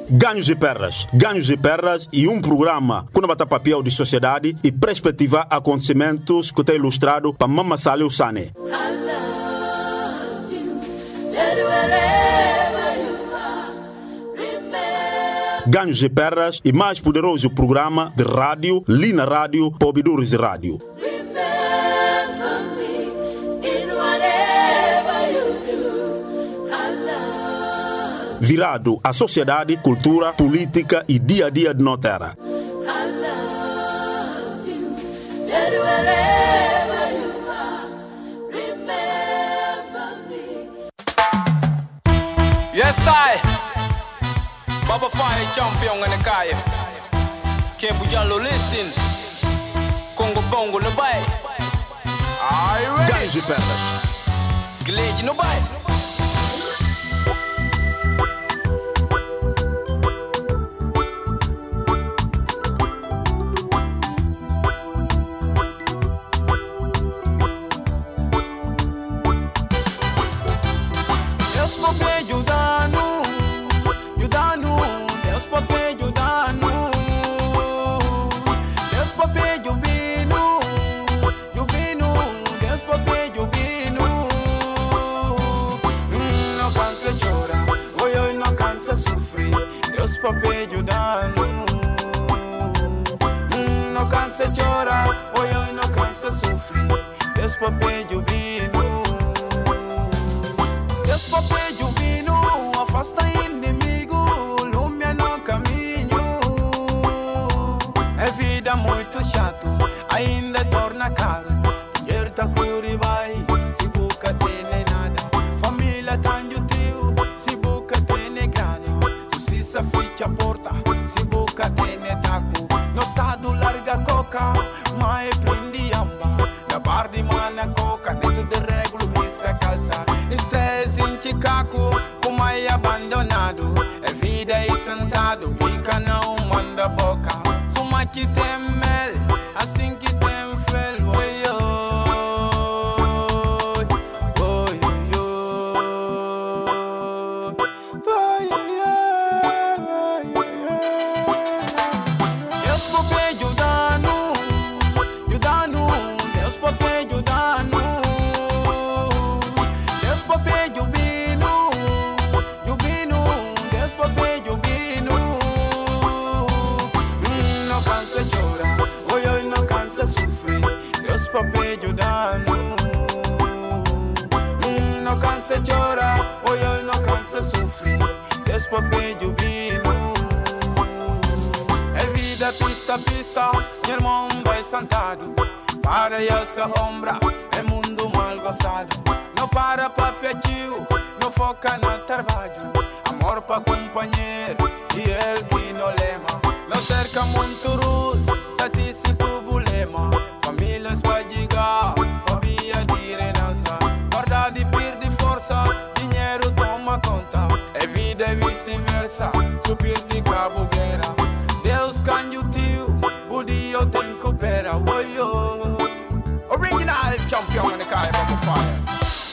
Ganhos e perdas e um programa com bata papel de sociedade e perspectiva acontecimentos que tem ilustrado para Mama Salih Sane. Ganhos e perdas e mais poderoso programa de rádio, Lina Rádio, Pobidures Rádio. Virado à sociedade, cultura, política e dia a dia de nossa terra. Yes, I Baba Fire champion in the Kaya. Kebujalo listen. Congo Bongo no bye. Are you ready? Ganhos e perdas. Glade no bye. Papel dano, não cansa chorar, oi não cansa sofrer. Deus papel vino, Deus papel vino, afasta inimigo, lumia no caminho. É vida muito chato, ainda torna caro. Dinheiro tá curi vai, se busca tem nada. Família tá no teu, se busca tem grana. Justiça ficha a porta, se busca tem taco. No estado larga coca, mas prendi amba. Da bar de mana coca, dentro de regulo missa calça. Estresse em Chicago, como é abandonado. É vida aí sentado, e canão manda boca. Suma que tem mel, assim que tem fel. Papel dano, não cansa chorar, oi não cansa sofrer. Deus papel vino, é vida pista, meu irmão vai sentado. Para essa ombra, é mundo mal gostado. Não para papel, não foca no trabalho. Amor para companheiro e ele que não lema. Não cerca muito luz, tá disse problema. Famílias pode ligar, via de renança. Verdade perde força, dinheiro toma conta. É vida e vice-versa, subir de cabo guerra. Deus canha o tio, o dia tem que operar. Original champion in the car, Baba Fire.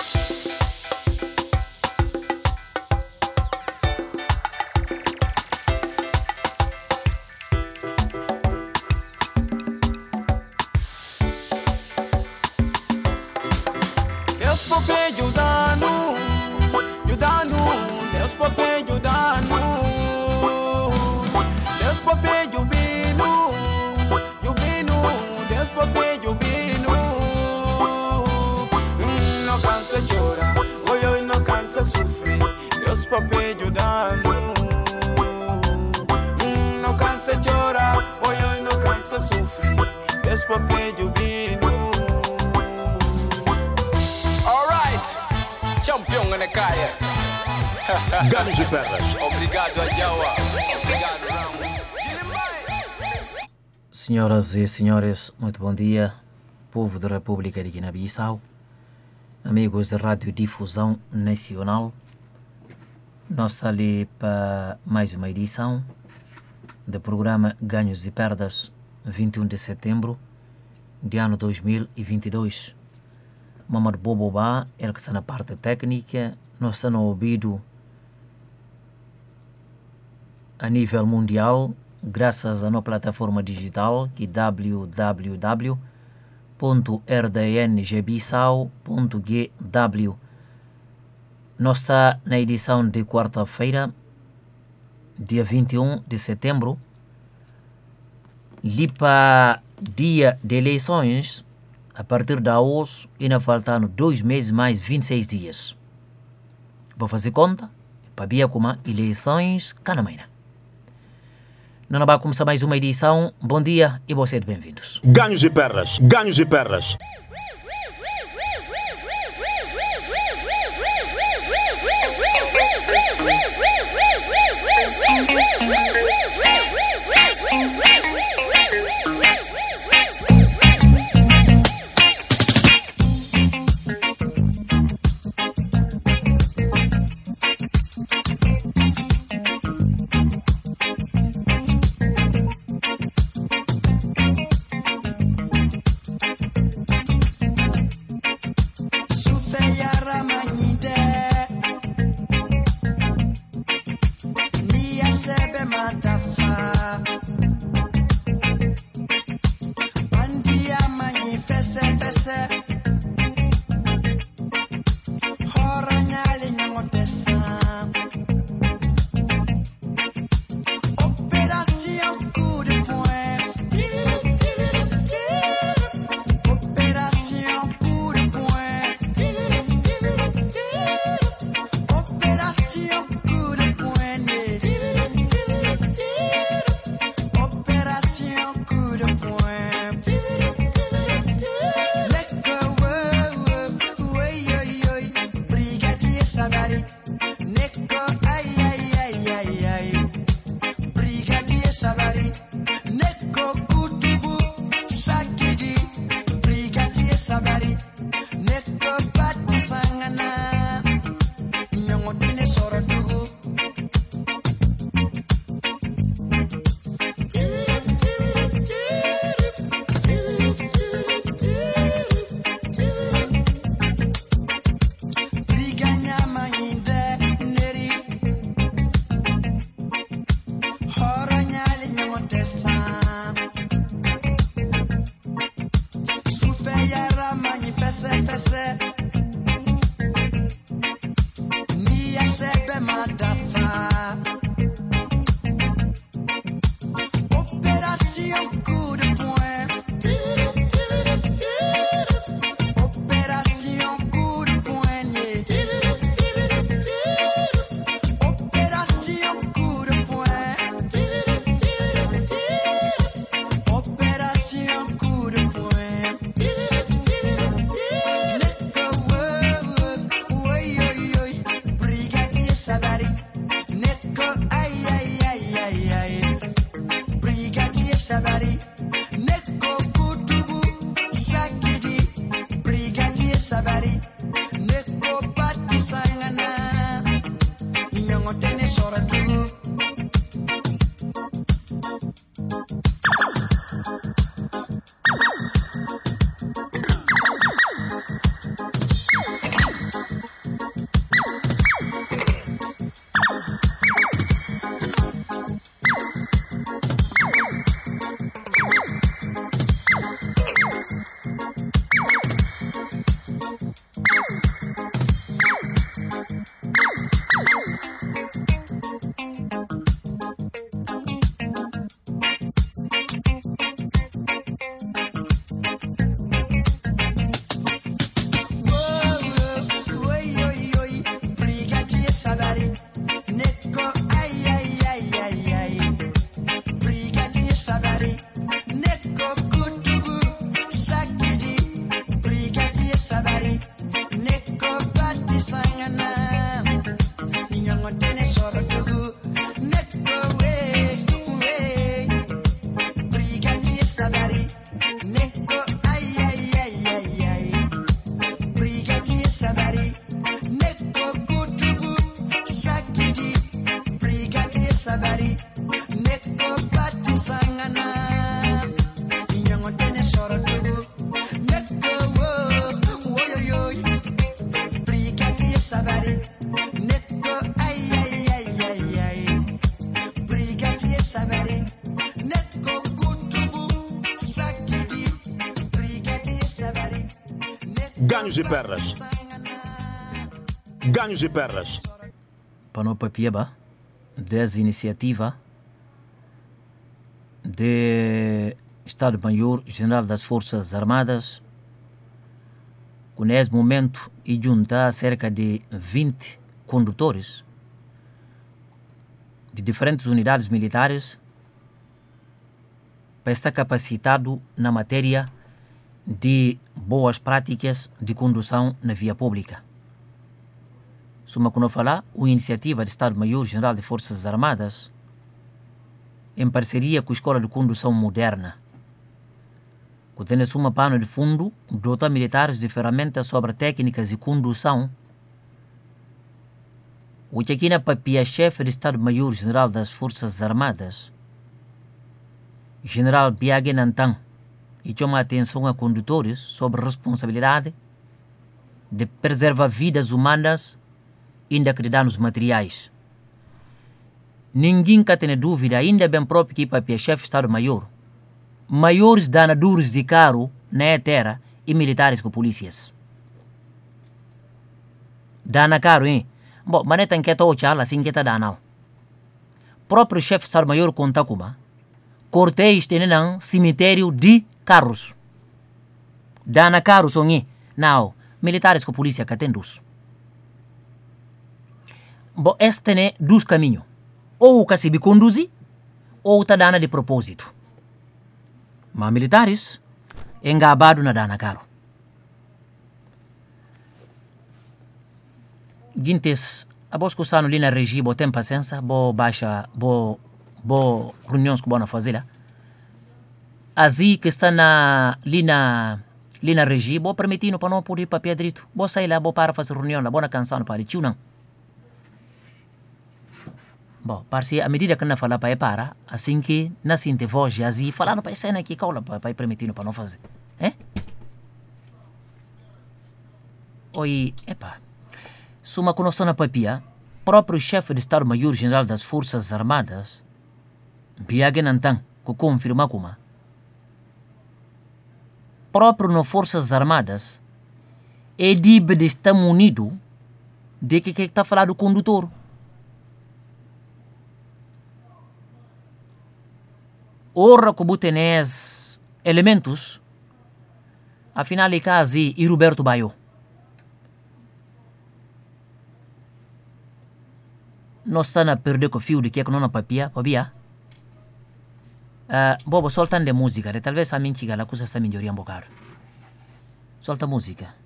Sofrer, Deus papel dano, não cansa chorar, oi não cansa sofrer, Deus papel vino. Alright, champion in the Kaya. Ganhos e perdas. Obrigado a Jawa, obrigado Ramos. Senhoras e senhores, muito bom dia, povo da República de Guiné-Bissau, amigos da Rádio Difusão Nacional. Nós estamos ali para mais uma edição do programa Ganhos e Perdas, 21 de setembro de ano 2022. Mamad Bobobá, ele que está na parte técnica, nós estamos no ouvido a nível mundial, graças à nossa plataforma digital, que é www.rdngbissau.gw. Nós está na edição de quarta-feira, dia 21 de setembro, para dia de eleições, a partir de hoje, ainda faltando 2 meses mais 26 dias. Para fazer conta, para ver como eleições canamaina. Não vai começar mais uma edição. Bom dia e vocês bem-vindos. Ganhos e perdas, ganhos e perdas. ganhos e perdas. Ganhos e perdas. Para o Papieba, dessa iniciativa de Estado-Maior-General das Forças Armadas, que nesse momento e junta cerca de 20 condutores de diferentes unidades militares para estar capacitado na matéria de boas práticas de condução na via pública. Suma que não falar, a iniciativa do Estado-Maior-General de Forças Armadas, em parceria com a Escola de Condução Moderna, que tem uma pano de fundo, dota militares de ferramentas sobre técnicas de condução. O que aqui na papia-chefe do Estado-Maior-General das Forças Armadas, General Biage Nantan, e chama a atenção a condutores sobre a responsabilidade de preservar vidas humanas ainda que danos materiais. Ninguém que tem dúvida, ainda bem próprio que papia-chefe do Estado-Maior, maiores danadores de carro na terra e militares que polícias. Dana caro, hein? Bom, mas não tem que estar ochala assim que está danal. Próprio chefe do Estado-Maior conta como cortês tem um cemitério de carros. Dana caro são não, militares que polícia que tem dos. Bom, este é dois caminhos. Ou que se conduz, ou está dana de propósito. Mas militares engabado na dana caro. Gintes, a vos que ali na região, bo tem paciência, bo baixa, bo reuniões que vão fazer lá. Assim que está ali na região, bo permitindo para não poder papel direito. Bo sair lá, bo para fazer reunião lá, bo na canção para tio não. Bom, parce a medida que não fala para assim que na sinte voz assim falando para cena aqui caula para permitindo para não fazer, Oi, epa. Suma conosco na papia, próprio chefe de Estado-Maior-General das Forças Armadas, Biage Nantan, que confirma como próprio nas Forças Armadas é de estar munido de que está falando do condutor. Ora como tem elementos, afinal de caso, e Roberto Baio. Nós estamos a perder o fio de que não na papia. Bobo, soltando de música, talvez a minha chiga, a coisa está melhorando um bocado. Solta música.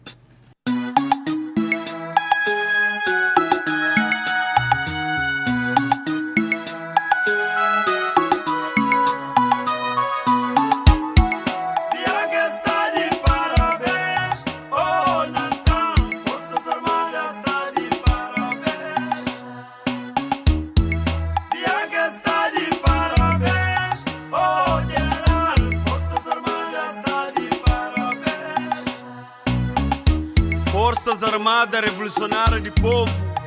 Forças Armadas Revolucionárias do Povo.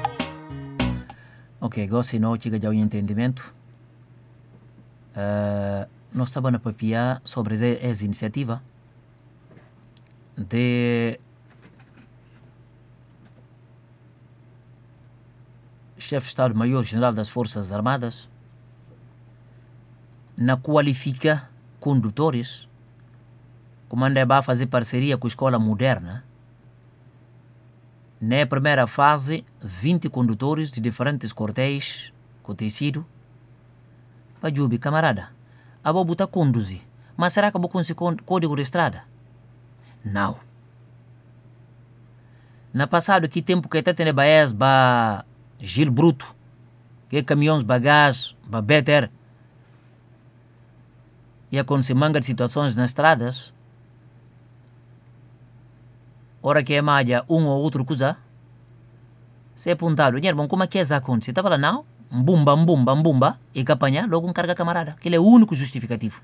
Ok, gosto não chega já o entendimento. Nós estamos na papia sobre essa iniciativa de chefe de Estado-Maior-General das Forças Armadas na qualifica condutores, comanda vai fazer parceria com a Escola Moderna. Na primeira fase, 20 condutores de diferentes cortéis com tecido. Para Jubi, camarada, a vou botar conduzir, mas será que vou conseguir código de estrada? Não. Na passado, que tempo que até tem baés, ba Gil Bruto, que caminhões, bagagem, ba better, e acontecer manga de situações nas estradas. Ora que é malha ou outro coisa, se é apontado, como é que é isso acontecer? Está falando, não? Mbumba, e que apanhar logo carga camarada. Aquele é o único justificativo.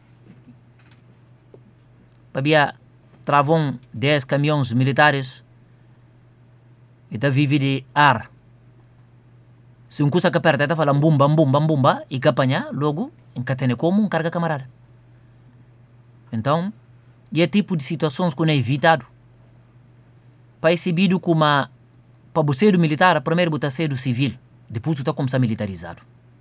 Para travam 10 caminhões militares e está vive de ar. Se um coisa que aperta, está falando mbumba, e que apanhar logo encatene como carga camarada. Então, e é tipo de situações que não é evitado. para exibido como para você do militar, primeiro você ser do civil, depois você começar militarizado.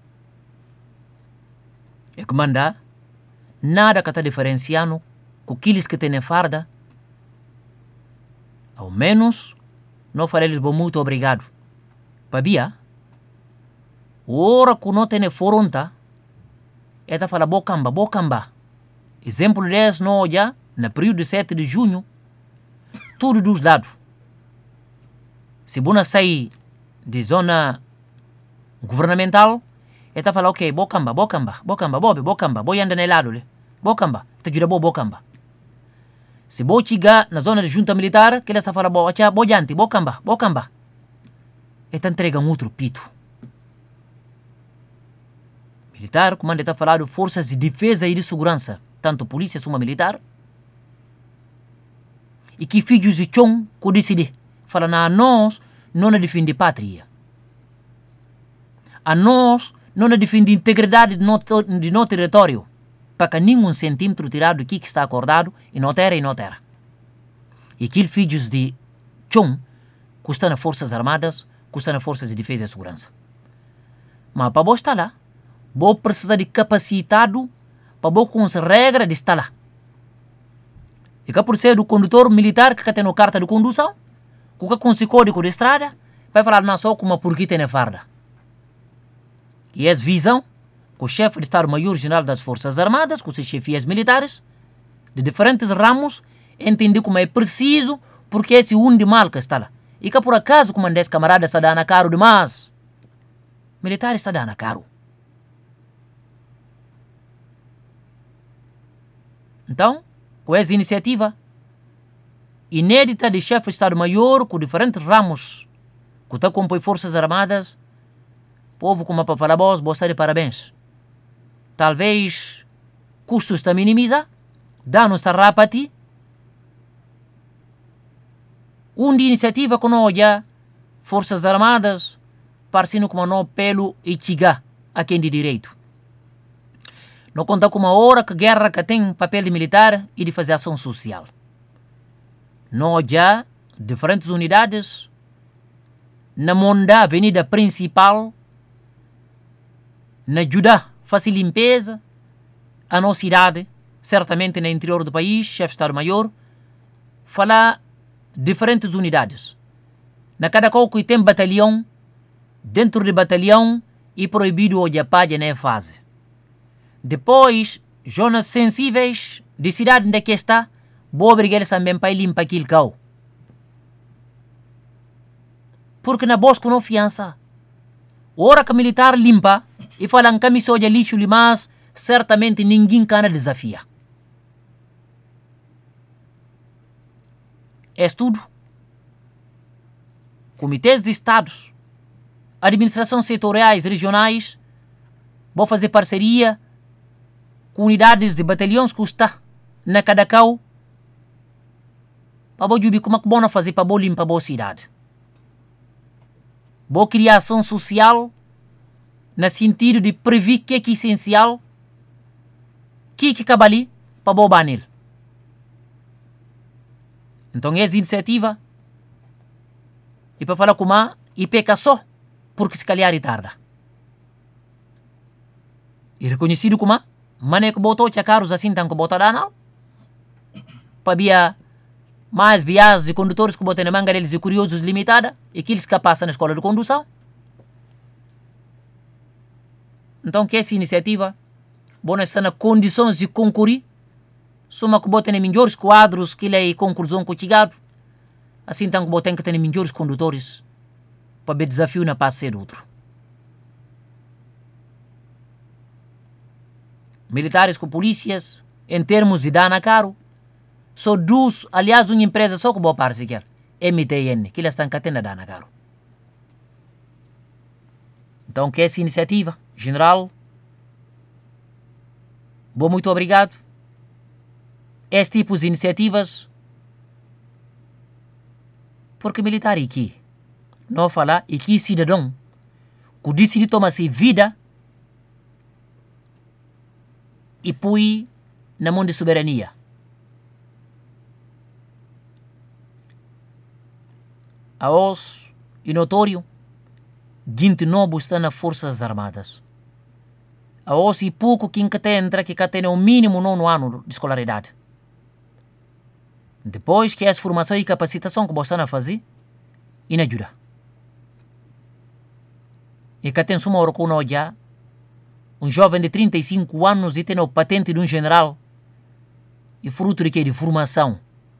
É que manda nada que está diferenciando com aqueles que têm farda, ao menos não farei eles muito obrigado. Pabia, ora que não tem foronta, é da fala bocamba. Exemplo desse não olha, no período de 7 de junho, tudo dos lados. Se você sair de zona governamental, é da fala ok, bocamba, boi anda no lado, bocamba, te ajuda bocamba. Se você chegar na zona de junta militar, que ele está falando, bojante, bocamba. E te entrega outro pito. Militar, como está falando, forças de defesa e de segurança, tanto polícia como militar, e que filhos de chão que decide, fala, a nós não defende pátria. A nós não defende integridade de nosso território, para que nenhum centímetro tirado aqui que está acordado e não terra. E aqueles filhos de chão que estão nas Forças Armadas, que estão nas Forças de Defesa e Segurança. Mas para você estar lá, você precisa de capacitado para você com as regras de estar lá. E que por ser do condutor militar que tem a carta de condução, que com esse código de estrada, vai falar não só como porque tem a farda. E essa visão, que o chefe de Estado-Maior-General das Forças Armadas, com os chefias militares, de diferentes ramos, entende como é preciso, porque esse de mal que está lá. E que por acaso, como esse camarada está dando caro demais, militar está dando caro. Então, com essa iniciativa inédita de chefe de Estado-Maior, com diferentes ramos, que está compõe Forças Armadas, povo como para falar, você está de parabéns. Talvez custos está minimiza, danos está rapati. De iniciativa que não olha Forças Armadas, parecendo como não pelo e chiga a quem de direito. Não conta com uma hora que guerra que tem papel de militar e de fazer ação social. Não olha diferentes unidades na monda avenida principal, na ajuda fazer limpeza a nossa cidade, certamente no interior do país, chefe de Estado-Maior, falar diferentes unidades. Na cada qual que tem batalhão, dentro de batalhão, e proibido olhar palha na fase. Depois, zonas sensíveis de cidade onde está, vou obrigar eles também para limpar aquele cão. Porque na boa confiança, hora que o militar limpa, e falam que me olha lixo mas certamente ninguém cana desafia. É tudo. Comitês de estados, administrações setoriais regionais, vão fazer parceria com unidades de batalhões que está na cada cau, para você como é que bom fazer para limpar a boa cidade. Boa criação social, no sentido de prever que é essencial, que acaba ali para boa banir. Então essa iniciativa e para falar com a e peca só porque se calhar tarda. E reconhecido como mané que botou chacaros assim tão que botou não para via mais vias de condutores que botam na manga deles e curiosos limitada e que eles que passam na escola de condução. Então que essa iniciativa bom está na condições de concorrer, soma que botem melhores quadros que ele é conclusão que chegado, assim então que botem que tem melhores condutores para ver desafio na passe do outro. Militares com polícias, em termos de dano caro, só dos, aliás, uma empresa só que boa parte sequer, MTN, que eles estão catendo dano caro. Então que essa iniciativa, general, bom, muito obrigado. Esse tipo de iniciativas, porque militar aqui, não falar, e que cidadão, que decide tomar-se vida e põe na mão de soberania. a os e notório, gente novo está nas Forças Armadas. A os e pouco quem que entra que tem o mínimo 9 ano de escolaridade. Depois que essa formação e capacitação que você está a fazer, e não ajuda. E que tem uma hora com nós já, um jovem de 35 anos e tem a patente de um general e fruto de que? De formação.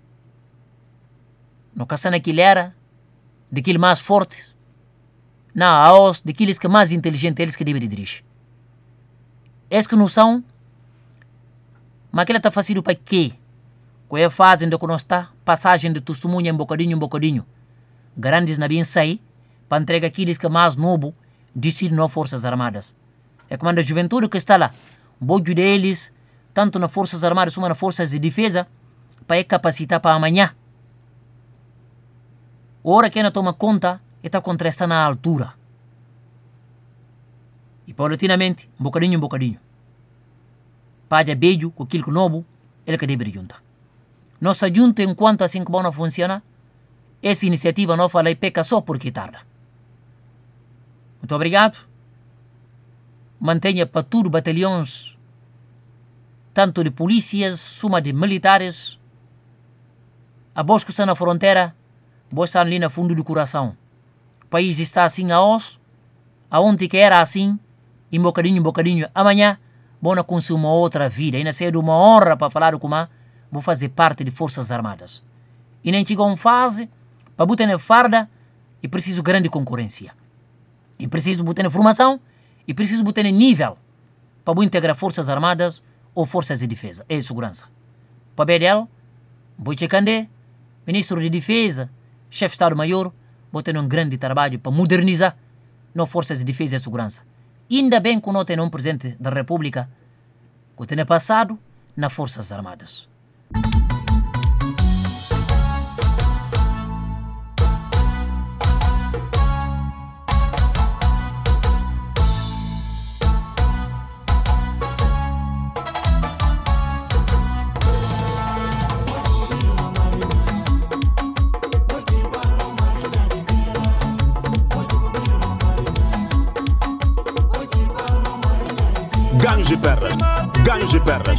No caso naquele era, daquele mais forte, não, aos daqueles que mais inteligentes, eles que devem dirigir. Esses que não são, mas aquela está fazendo para quê? Qual é a fase onde nós está? Passagem de testemunha em bocadinho. Grandes na bem sair, para entregar aqueles que mais novo decidem nas Forças Armadas. É como a juventude que está lá, bojo deles, tanto nas Forças Armadas como nas Forças de Defesa, para capacitar para amanhã. Ora que não toma conta, está contrastando na altura. E paulatinamente, bocadinho. Paja beijo com aquilo que novo, ele que deve juntar. Nossa junta, enquanto assim que não funciona, essa iniciativa não fala e peca só porque tarda. Muito obrigado. Mantenha para tudo batalhões, tanto de polícias, como de militares. A voz que está na fronteira, vos está ali no fundo do coração. O país está assim aonde que era assim, e bocadinho. Amanhã, vou consumir uma outra vida. E nascer de uma honra para falar com a vou fazer parte de Forças Armadas. E nem chegou uma fase para botar na farda e preciso grande concorrência. E preciso botar na formação e preciso botar no nível para integrar Forças Armadas ou Forças de Defesa e Segurança. Para BDL, vou checando, Ministro de Defesa, Chefe de Estado-Maior, vou ter um grande trabalho para modernizar nas Forças de Defesa e Segurança. Ainda bem que não tem um Presidente da República que tem passado nas Forças Armadas. Ganhos e perras.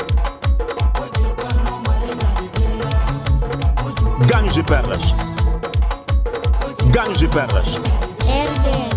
Ganhos e perras. ganhos e perdas. RDN.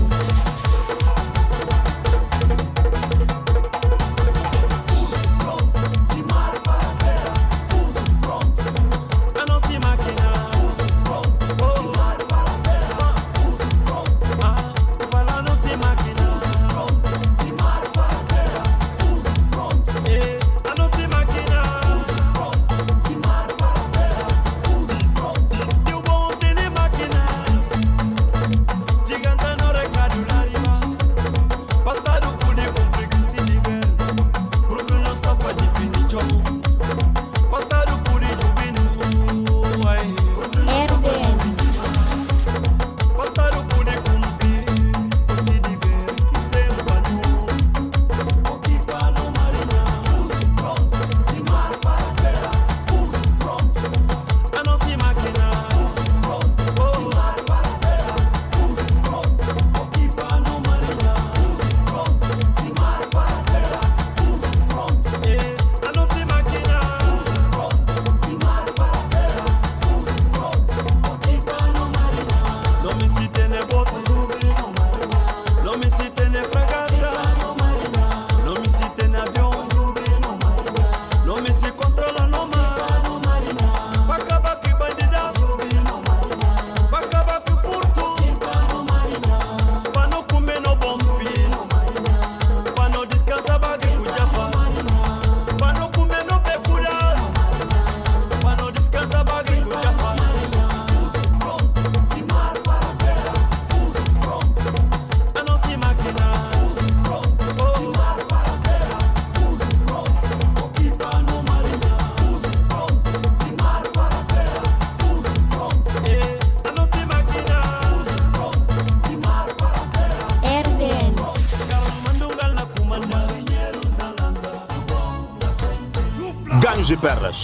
Ganhos e perdas.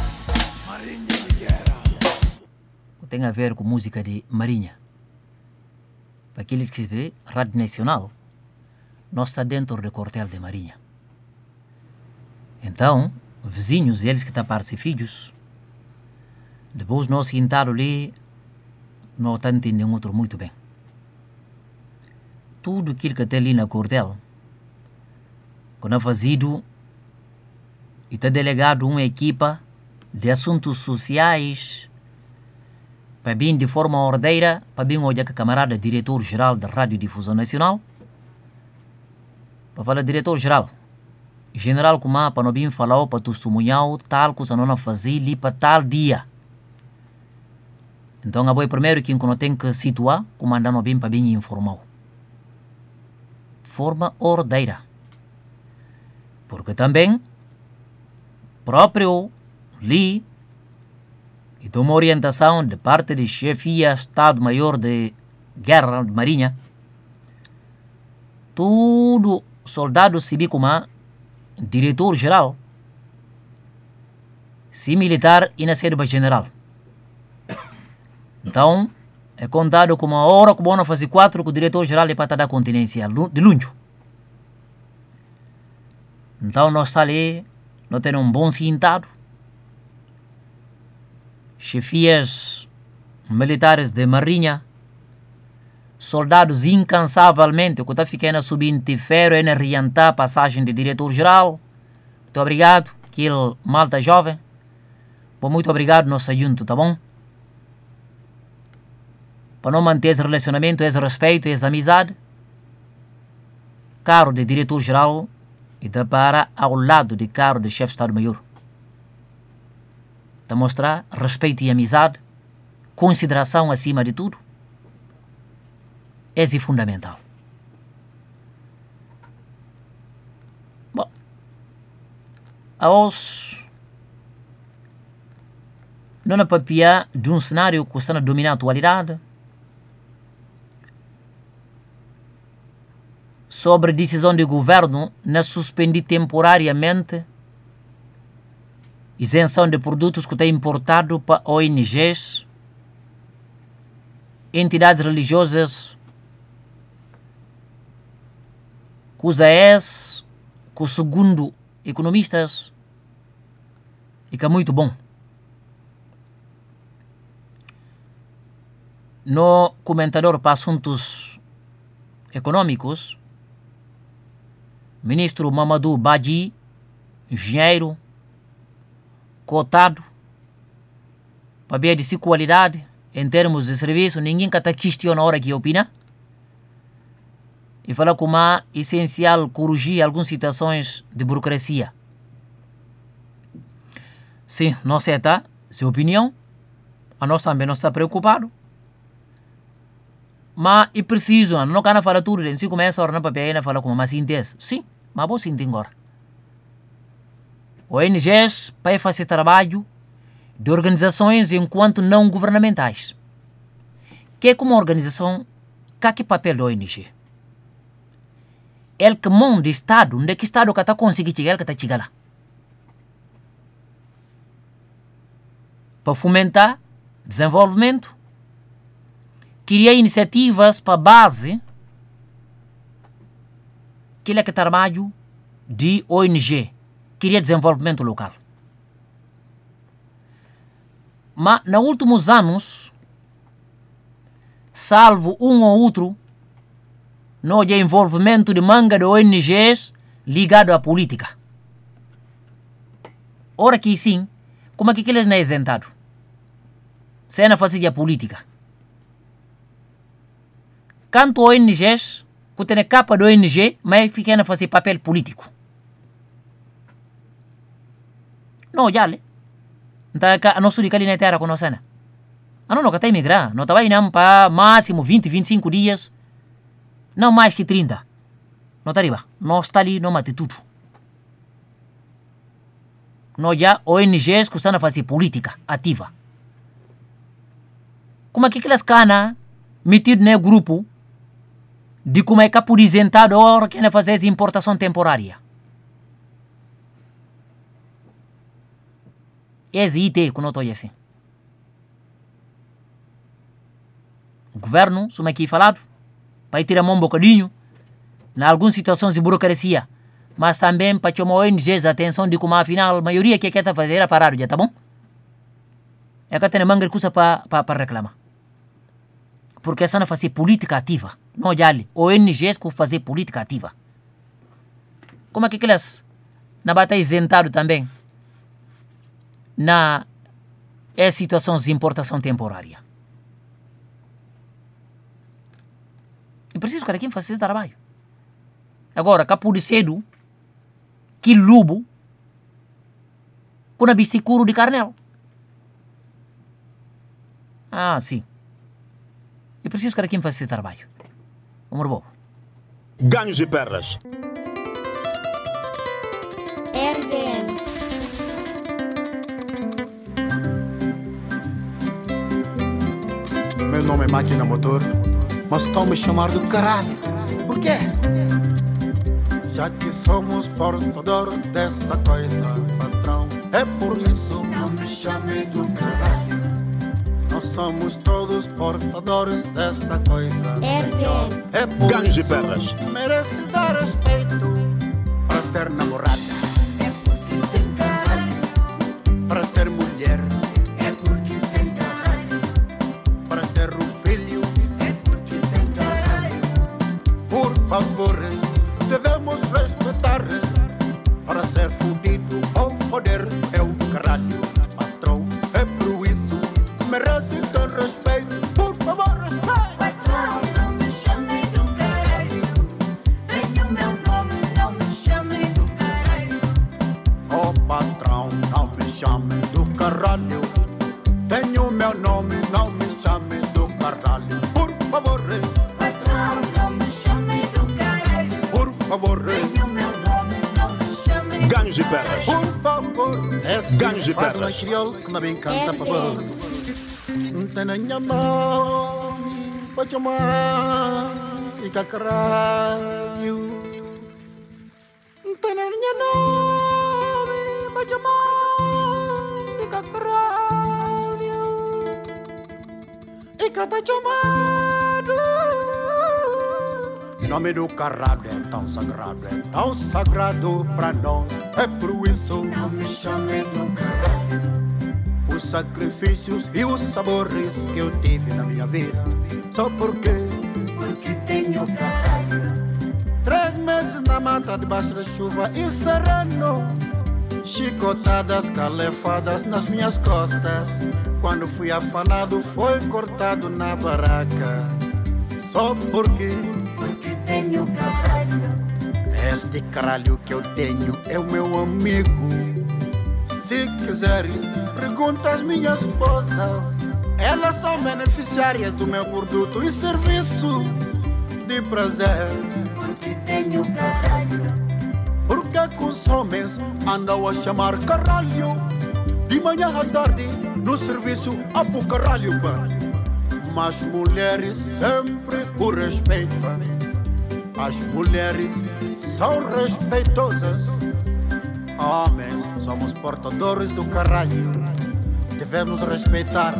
Tem a ver com música de Marinha. Para aqueles que vê Rádio Nacional, nós está dentro do quartel de Marinha. Então, vizinhos, eles que estão participando, filhos, depois nós sentaram ali, não está entendendo outro muito bem. Tudo aquilo que tem ali na quartel, quando é fazido, e está delegado uma equipa de assuntos sociais para vir de forma ordeira, para vir olhar com a camarada diretor-geral da Radiodifusão Nacional, para falar diretor-geral, general Kumá, para não vir falar, para testemunhar tal coisa não fazer ali para tal dia. Então, a boa primeiro que não tem que situar, comandar não vir para vir informar. Forma ordeira. Porque também próprio li e tomou orientação de parte de chefia Estado-Maior de Guerra de Marinha, tudo soldado civil como diretor-geral, se militar e na sede para general. Então, é contado como a hora que vão fazer 4 com o diretor-geral e para dar continência de luncho. Então, nós está ali, nós temos um bom sentado, chefias militares de Marinha, soldados incansavelmente, que está ficando subindo ferro e orientar a passagem de diretor-geral. Muito obrigado, aquele malta jovem. Bom, muito obrigado, nosso junto, tá bom? Para não manter esse relacionamento, esse respeito, essa amizade, carro de diretor-geral e de para ao lado de carro de chefe de Estado-Maior. Para mostrar respeito e amizade, consideração acima de tudo, é fundamental. Bom, aos não é papia de um cenário que está a dominar a atualidade, sobre decisão do governo na suspender temporariamente isenção de produtos que têm importado para ONGs, entidades religiosas, cuja é que segundo economistas e que é muito bom. no comentador para assuntos econômicos, ministro Mamadou Badji, engenheiro, cotado, para ver de qualidade em termos de serviço, ninguém está questionando a hora que opina. E fala como é essencial corrigir algumas situações de burocracia. Sim, não aceita sua opinião, a nós também não está preocupado. Mas é preciso, não quer falar tudo, se começa a hora na papel e fala como uma síntese. Sim, mas vou sentir agora. ONGs para fazer trabalho de organizações enquanto não governamentais. Que é como organização, que papel da ONG? Ele que mão de Estado, onde é que o Estado está conseguindo chegar, ele que está chegando lá. Para fomentar desenvolvimento, criar iniciativas para base que é que trabalho de ONG, criar desenvolvimento local. Mas, nos últimos anos, salvo um ou outro, não há envolvimento de manga de ONGs ligado à política. Ora que sim, como é que eles não é isentado? Se não fazia a política. Quanto ONGs, que tem capa de ONG, mas fica a fazer papel político. Não, já, né? A nossa de na terra conosco. Não está a imigrar. Não está indo para máximo 20, 25 dias. Não mais que 30. Não está arriba. Não está ali, não mate tudo. Não já ONGs que estão a fazer política ativa. Como é que elas cana metido no grupo de como é que apresentado a hora que é fazer importação temporária? Esse IT que não estou assim. O governo, como aqui falado, para tirar a mão um bocadinho, em algumas situações de burocracia, mas também para chamar ONGs a atenção de como afinal a maioria que quer fazer é parado já, tá bom? É que tem manga de coisa para reclamar. Porque essa não fazer política ativa. Não já ali. ONGs que fazer política ativa. Como é que elas não vai estar isentado também na situações de importação temporária? É preciso que quem faça esse trabalho. Agora, capo de cedo, que lobo, com a bisticuro de carnel. Ah, sim. É preciso que quem faça esse trabalho. Vamos bom. Ganhos e perdas. RDN. Meu nome é Máquina Motor, mas estão me chamar do caralho. Por quê? Já que somos portadores desta coisa, patrão, é por isso não me chame do caralho. Nós somos todos portadores desta coisa, senhor. É por Ganhos e isso perdas. merece dar respeito para ter namorada. É porque tem caralho. Para ter mulher. É porque tem caralho. Para ter um filho. É porque tem caralho. Por favor, devemos respeitar. Para ser fudido ou foder é o caralho. Patrão, é por isso merece ter respeito. Por favor, respeito. Patrão, não me chame do caralho. Tenho meu nome, não me chame do caralho. Oh patrão, não me chame do caralho. Tenho meu nome, não me chame do caralho. Por favor, Patrão, não me chame do caralho. por favor, Tenho meu nome, não me chame do Ganhos e perdas. por favor. Esse Ganhos e fado perdas. na crioulo que não me encanta para bom. Não tem nem nome para chamar e que caralho. Não tem nem nome para chamar e que caralho. E que tá chamado. Nome do caralho é tão sagrado para nós. É por isso não me chame do caralho. O sacrifícios e os sabores que eu tive na minha vida. Só porque tenho caralho. 3 meses na mata debaixo da chuva e sereno, chicotadas calefadas nas minhas costas. Quando fui afanado foi cortado na barraca. Só porque tenho caralho. Este caralho que eu tenho é o meu amigo. Se quiseres, pergunta às minhas esposas. Elas são beneficiárias do meu produto e serviço de prazer. Porque tenho caralho. Porque que os homens andam a chamar caralho? De manhã à tarde, no serviço, a pro caralho, pá. Mas mulheres sempre o respeitam. As mulheres são respeitosas. Homens, somos portadores do caralho. Devemos respeitar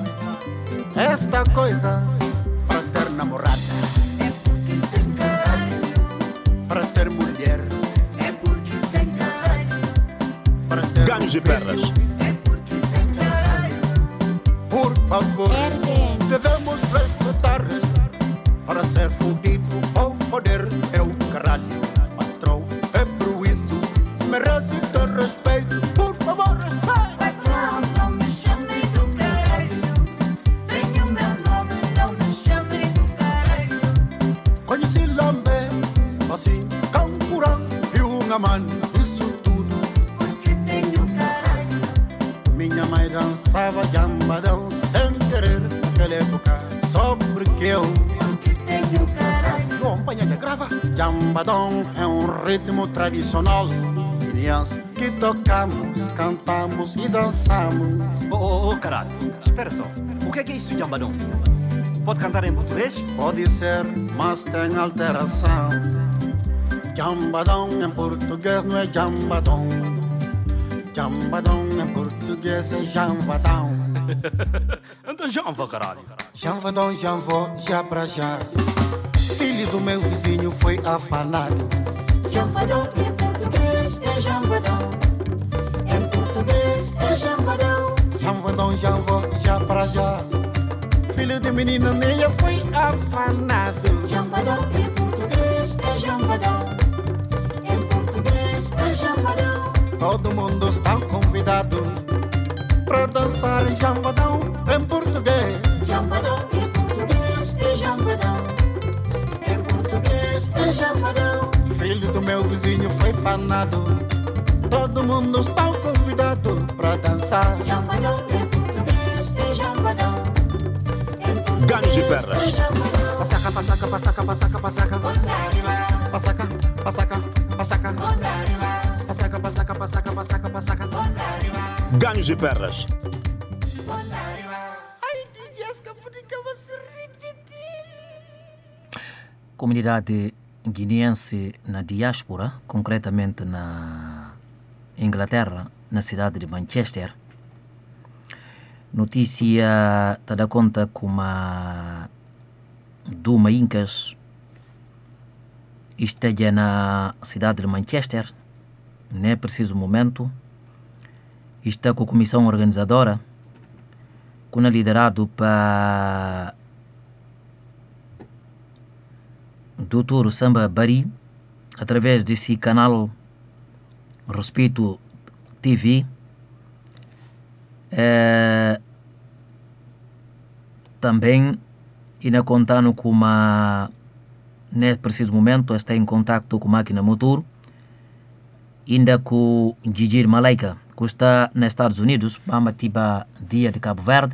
esta coisa. Para ter namorada é porque tem caralho. Para ter mulher é porque tem caralho. Para ter Ganhos e perdas. é porque tem caralho. Por favor, devemos respeitar. Para ser fudido ou foder é o caralho. Patrão, é por isso merece ter respeito. Por favor, respeito. Patrão, não me chame do caralho. Tenho meu nome, não me chame do caralho. Conheci Lambé, assim, Campurã e uma mano. Isso tudo Porque tenho caralho. minha mãe dançava jambadão sem querer naquela época. Só porque eu Tenho caralho. companhia grava. Jambadão é um ritmo tradicional guineense que tocamos, cantamos e dançamos. Oh, caralho, espera só. O que é isso, Jambadão? Pode cantar em português? Pode ser, mas tem alteração. Jambadão em português não é jambadão. Jambadão em português é janvadão. Então Janva, caralho. Janvadão, janvó, já pra já. Filho do meu vizinho foi afanado. Jambadão em português é jambadão. Em português é jambadão. Janvadão, janvó, já pra já. Filho de menina meia foi afanado. Jambadão em português é jambadão. Em português é jambadão. Todo mundo está convidado para dançar jambadão em português. Jambadão em português é jambadão. Em português é jambadão. Filho do meu vizinho foi fanado. Todo mundo está convidado para dançar. Jambadão em português é jambadão. Ganhos e perdas. Pasaca, pasaca, pasaca, pasaca, pasaca. Pasaca, pasaca, pasaca. Pasaca, pasaca, pasaca, pasaca, pasaca. Ganhos e perdas. Ai, Jéssica, por que você repetir? Comunidade guineense na diáspora, concretamente na Inglaterra, na cidade de Manchester. Notícia está da conta como Duma Incas esteja na cidade de Manchester, não é preciso momento. Está com a comissão organizadora, que é liderado para Dr. Samba Bari, através desse canal Respeito TV. Também ainda contando com nesse preciso momento está em contato com a máquina motor, ainda com Gigi Malaika, que está nos Estados Unidos, para tiba dia de Cabo Verde.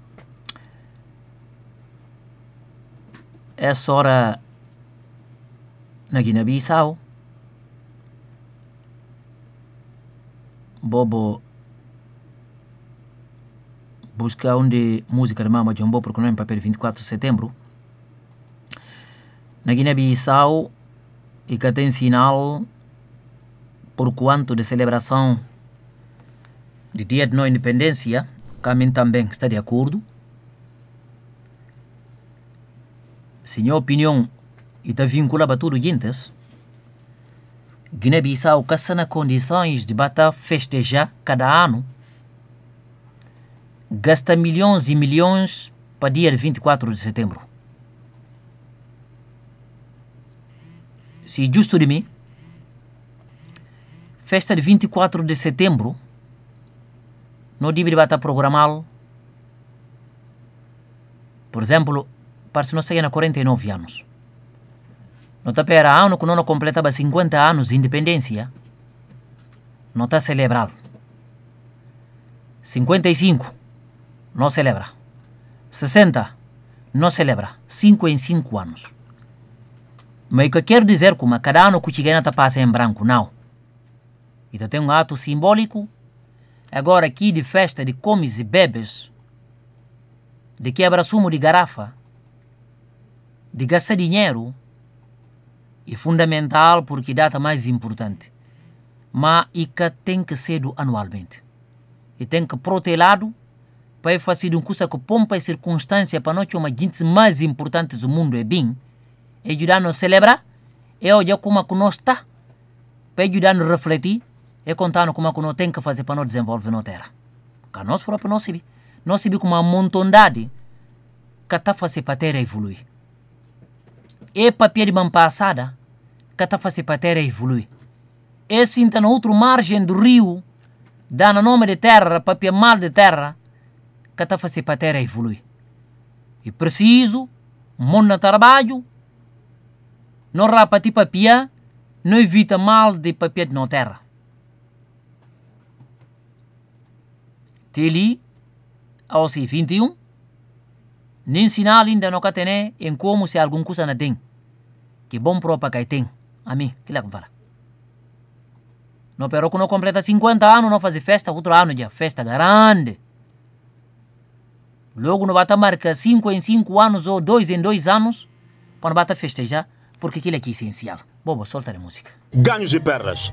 Essa hora na Guiné-Bissau, Bobo busca onde música de Mama Jumbo, porque não é papel 24 de setembro. Na Guiné-Bissau, e que tem sinal por quanto de celebração de dia de não independência, Camin também está de acordo. Se minha opinião está vinculada a tudo juntas, Guiné-Bissau está nas condições de bater festejar cada ano gasta milhões e milhões para dia de 24 de setembro. Se justo de mim, festa de 24 de setembro, não deveria estar programado, por exemplo, para se não sair na 49 anos. Não está para ano que não completava 50 anos de independência, não está celebrado. 55, não celebra. 60, não celebra. 5 em 5 anos. Mas o que quer dizer que cada ano que chega está passa em branco, não. E tem um ato simbólico, agora aqui de festa de comes e bebes, de quebra-sumo de garrafa, de gastar dinheiro, é fundamental porque data mais importante. Mas ICA tem que ser anualmente. E tem que protelado para fazer um curso que pompa e circunstância para nós uma gente mais importante do mundo é bem, é ajudar-nos a celebrar, é olhar como que nós está, para ajudar-nos a refletir, é contar como que nós tem que fazer para nós desenvolver na terra. Porque nós próprios nós sabemos como uma montondade que está fazendo para a terra evoluir. É papel de mão passada que está fazendo para a terra evoluir. É sinta na outra margem do rio, dá no nome de terra, papel mal de terra, que está fazendo para a terra evoluir. E preciso, mundo de trabalho, não rapati papel, não evita mal de papel na terra. Teli, aos 21, nem sinal ainda não tem em como se algum coisa não tem. Que bom próprio que tem. A mim, que lá que fala. Não pero que não completa 50 anos, não faz festa, outro ano já, festa grande. Logo não vai marcar 5 em 5 anos ou 2 em 2 anos, para não vai festejar, porque aquilo aqui é essencial. Bobo, solta a música. Ganhos e perdas.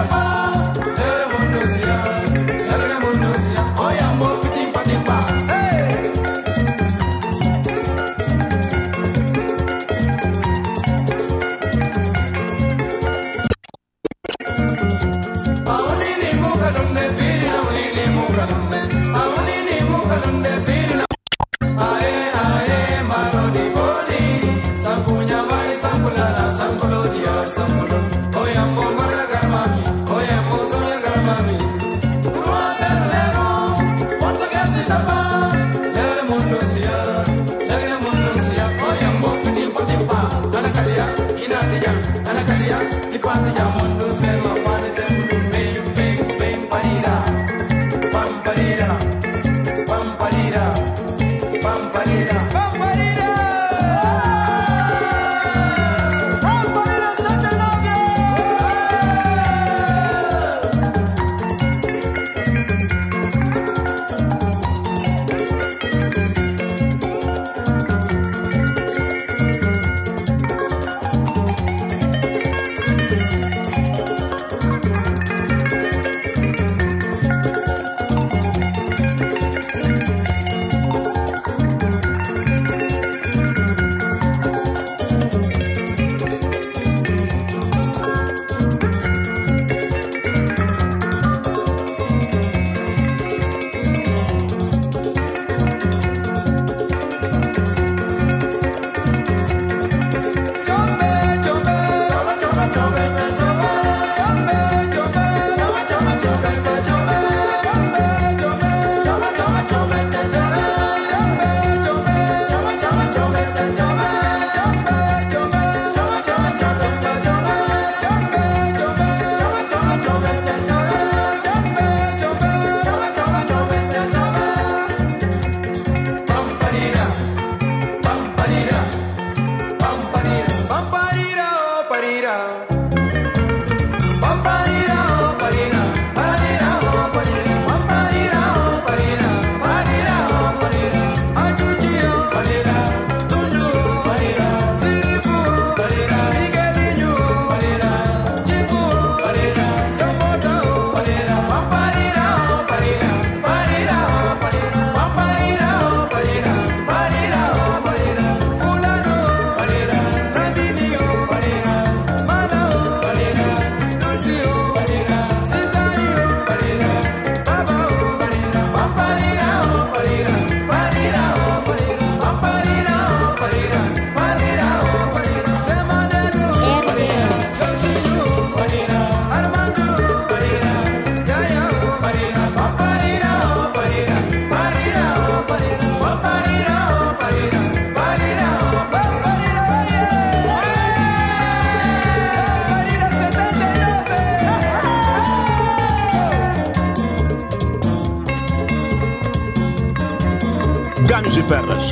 Ganhos e perdas.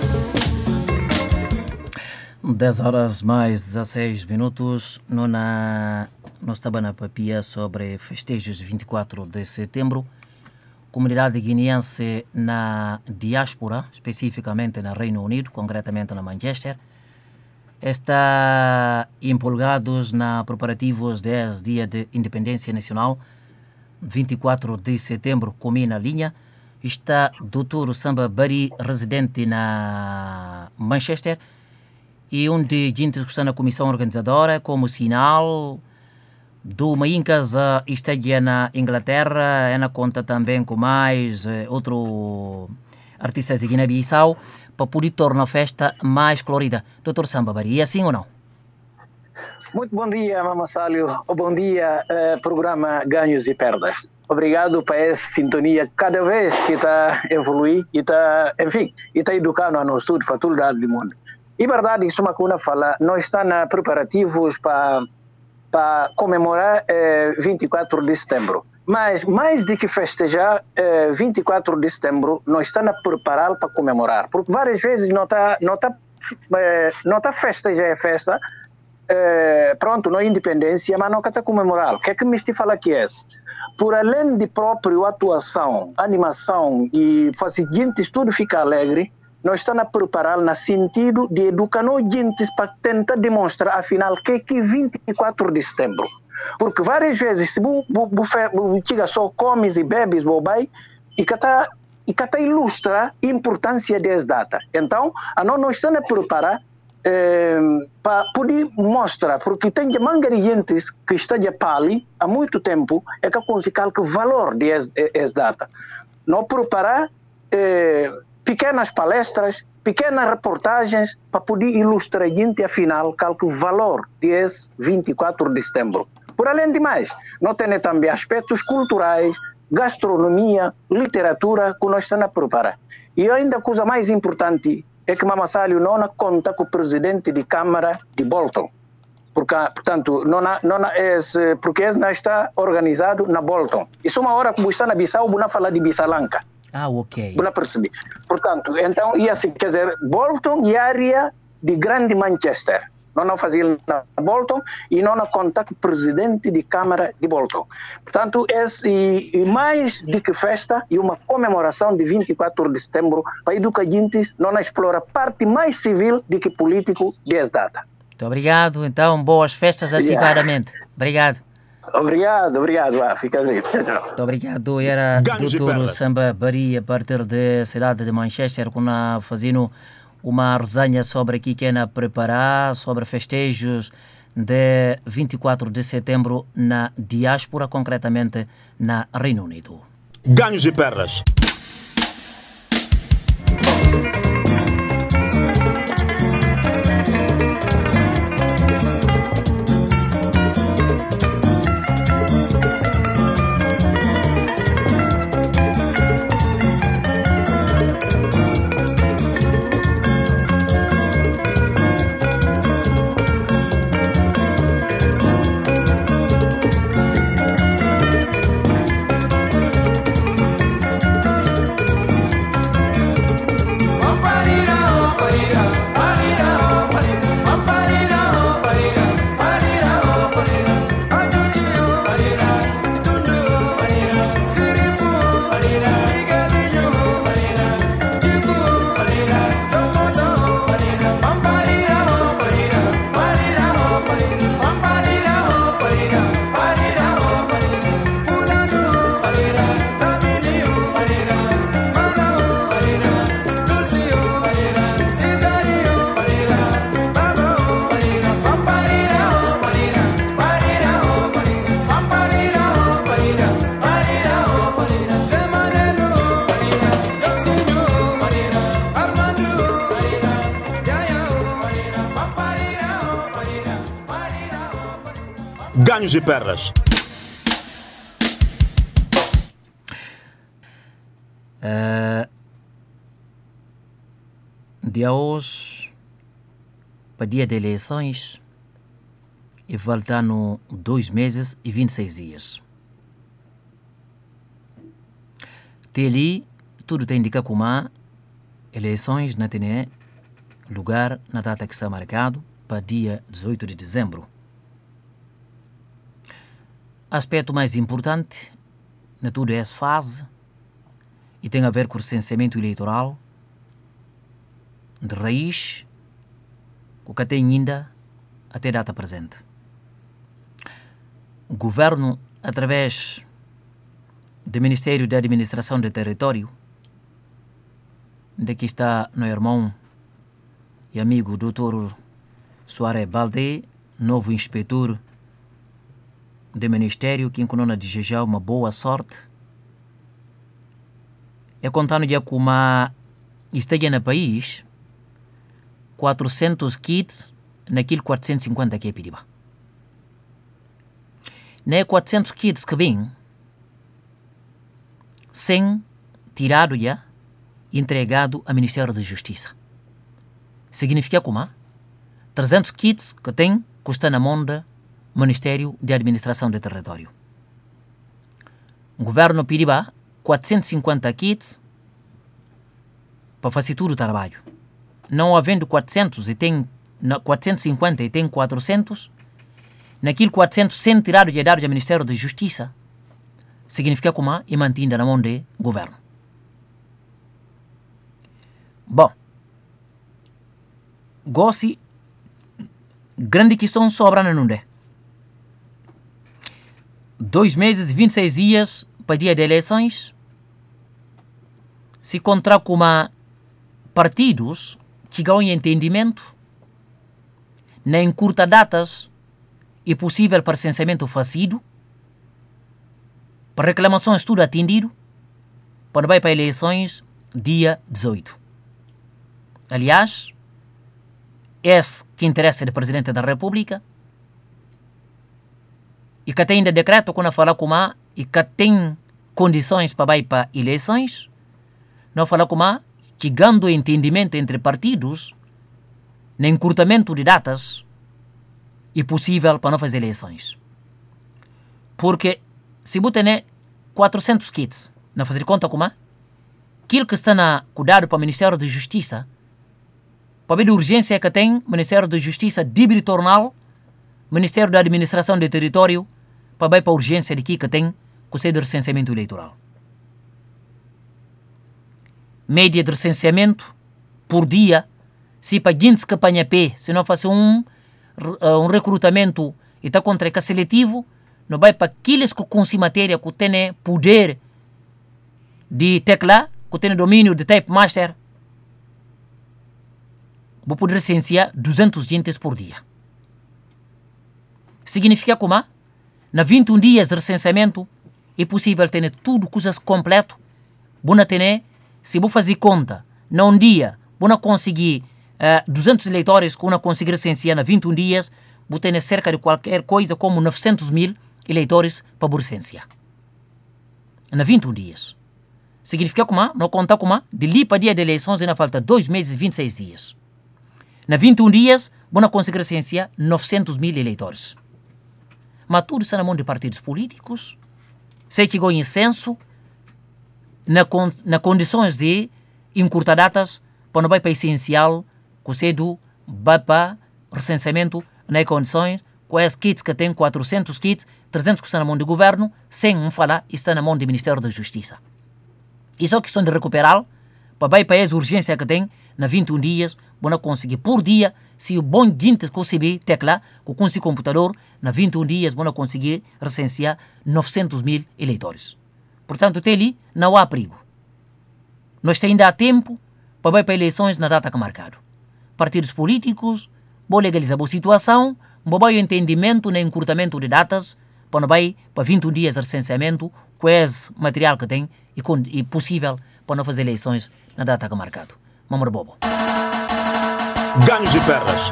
10 horas mais 16 minutos. Nós estamos na papia sobre festejos de 24 de setembro. Comunidade guineense na diáspora, especificamente no Reino Unido, concretamente na Manchester, está empolgados na preparativos do Dia de Independência Nacional, 24 de setembro, como na linha. Está Dr. Samba Bari, residente na Manchester, e de gente que está na comissão organizadora, como sinal do Maincas estadia na Inglaterra, é na conta também com mais outro artistas de Guiné-Bissau, para poder tornar a festa mais colorida. Dr. Samba Bari, é assim ou não? Muito bom dia, Mama Sálio. Bom dia, programa Ganhos e Perdas. Obrigado por essa sintonia cada vez que está a evoluir e está, enfim, e está educando a nosso estudo para todo lado do mundo. E verdade, isso é uma fala, nós estamos preparativos para comemorar 24 de setembro. Mas mais do que festejar 24 de setembro, nós estamos a preparar para comemorar. Porque várias vezes não está festa, já é festa, pronto, não é independência, mas não está a comemorar. O que é que me está falando aqui é? Por além de própria atuação, animação e fazer gente tudo ficar alegre, nós estamos a preparar no sentido de educar os gente para tentar demonstrar, afinal, que é 24 de setembro. Porque várias vezes, se você chega só comes e bebes, e que está ilustra a importância dessa data. Então, nós estamos a preparar para poder mostrar, porque tem manga de gente que está de pali há muito tempo, é que consiga o valor dessa data. Nós preparar pequenas palestras, pequenas reportagens para poder ilustrar a gente, afinal, o valor desse 24 de setembro. Por além de mais, nós temos também aspectos culturais, gastronomia, literatura que nós estamos a preparar. E ainda a coisa mais importante é que Mama Salio não conta com o presidente de Câmara de Bolton. Portanto, porque não está organizado na Bolton. Isso é uma hora que você está na Bissau, você não fala de Bissalanka. Ok. Você não percebe. Portanto, então, e assim, quer dizer, Bolton e área de Grande Manchester. Não fazia na Bolton e não conta com o presidente de Câmara de Bolton. Portanto, e mais do que festa e uma comemoração de 24 de setembro para educar gente, não explora a parte mais civil do que político dessa data. Muito obrigado. Então, boas festas antecipadamente. Obrigado. Obrigado. Fica bem. Muito obrigado. Era Dr. Samba Bari, a partir da cidade de Manchester, fazendo uma resenha sobre aqui que é na preparar, sobre festejos de 24 de setembro na diáspora, concretamente na Reino Unido. Ganhos e perdas. Ganhos e perdas. De hoje para dia de eleições e faltando 2 meses e 26 dias. Até ali, tudo tem indica como eleições não tem lugar na data que está marcado para dia 18 de dezembro. Aspecto mais importante na toda essa fase e tem a ver com o recenseamento eleitoral de raiz o que tem ainda até data presente. O governo, através do Ministério da Administração do Território, daqui está meu irmão e amigo Dr. Soares Balde, novo inspetor do Ministério, que encontrou na desejar uma boa sorte. É contando já com uma esteja no país 400 kits naquele 450 que é pedido. Não é 400 kits que vem sem tirado já entregado ao Ministério da Justiça. Significa como? 300 kits que tem custa na mão do Ministério da Administração do Território. O governo pediu 450 kits para fazer tudo o trabalho. Não havendo 400 e tem 450 e tem 400, naquilo 400 sem tirado e dado ao Ministério da Justiça, significa como e mantida na mão do governo. Bom, gosse grande questão sobra na nunde. 2 meses e 26 dias para dia de eleições. Se encontrar com partidos que ganham entendimento, nem curta datas e possível para censamento facido, para reclamações tudo atendido, para vai para eleições dia 18. Aliás, esse que interessa do Presidente da República e que tem de decreto quando fala com e que tem condições para ir para eleições, não fala com que ganhando entendimento entre partidos, nem encurtamento de datas e possível para não fazer eleições. Porque se você tem 400 kits, não fazer conta com aquilo que está na cuidado para o Ministério da Justiça, para ver a urgência que tem o Ministério da Justiça de torná-lo Ministério da Administração do Território para ver para a urgência de que tem com o de recenseamento eleitoral. Média de recenseamento por dia, se para 15 campanha P, se não faz um recrutamento e está contra que seletivo, não vai para aqueles que com matéria que tem poder de tecla, que tem domínio de type master, vou poder recensear 200 gentes por dia. Significa que na 21 dias de recenseamento é possível ter tudo coisas completo, bom ter, se vou fazer conta, num dia, vou conseguir 200 eleitores que vou conseguir recensear na 21 dias, vou ter cerca de qualquer coisa como 900 mil eleitores para recensear. Na 21 dias. Significa que não conta de ali para dia de eleições ainda falta 2 meses e 26 dias. Na 21 dias, vou conseguir recensear 900 mil eleitores. Mas tudo está na mão de partidos políticos, se chegou em censo, na condições de encurtar datas, para não vai para essencial, que cedo vai para recenseamento, nas condições, com as kits que tem 400 kits, 300 que estão na mão do governo, sem falar, está na mão do Ministério da Justiça. E só questão de recuperá-lo, para vai as urgências que tem, na 21 dias, vão conseguir por dia, se o bom gente conseguir tecla, com esse computador, na 21 dias vão conseguir recensear 900 mil eleitores. Portanto, até ali não há perigo. Nós ainda há tempo para ir para eleições na data que é marcado. Partidos políticos vão legalizar a situação, vão o entendimento no encurtamento de datas, para não vai para 21 dias de recenseamento, com esse material que tem e possível para não fazer eleições na data que é marcado. Mamor Bobo. Ganhos e perdas.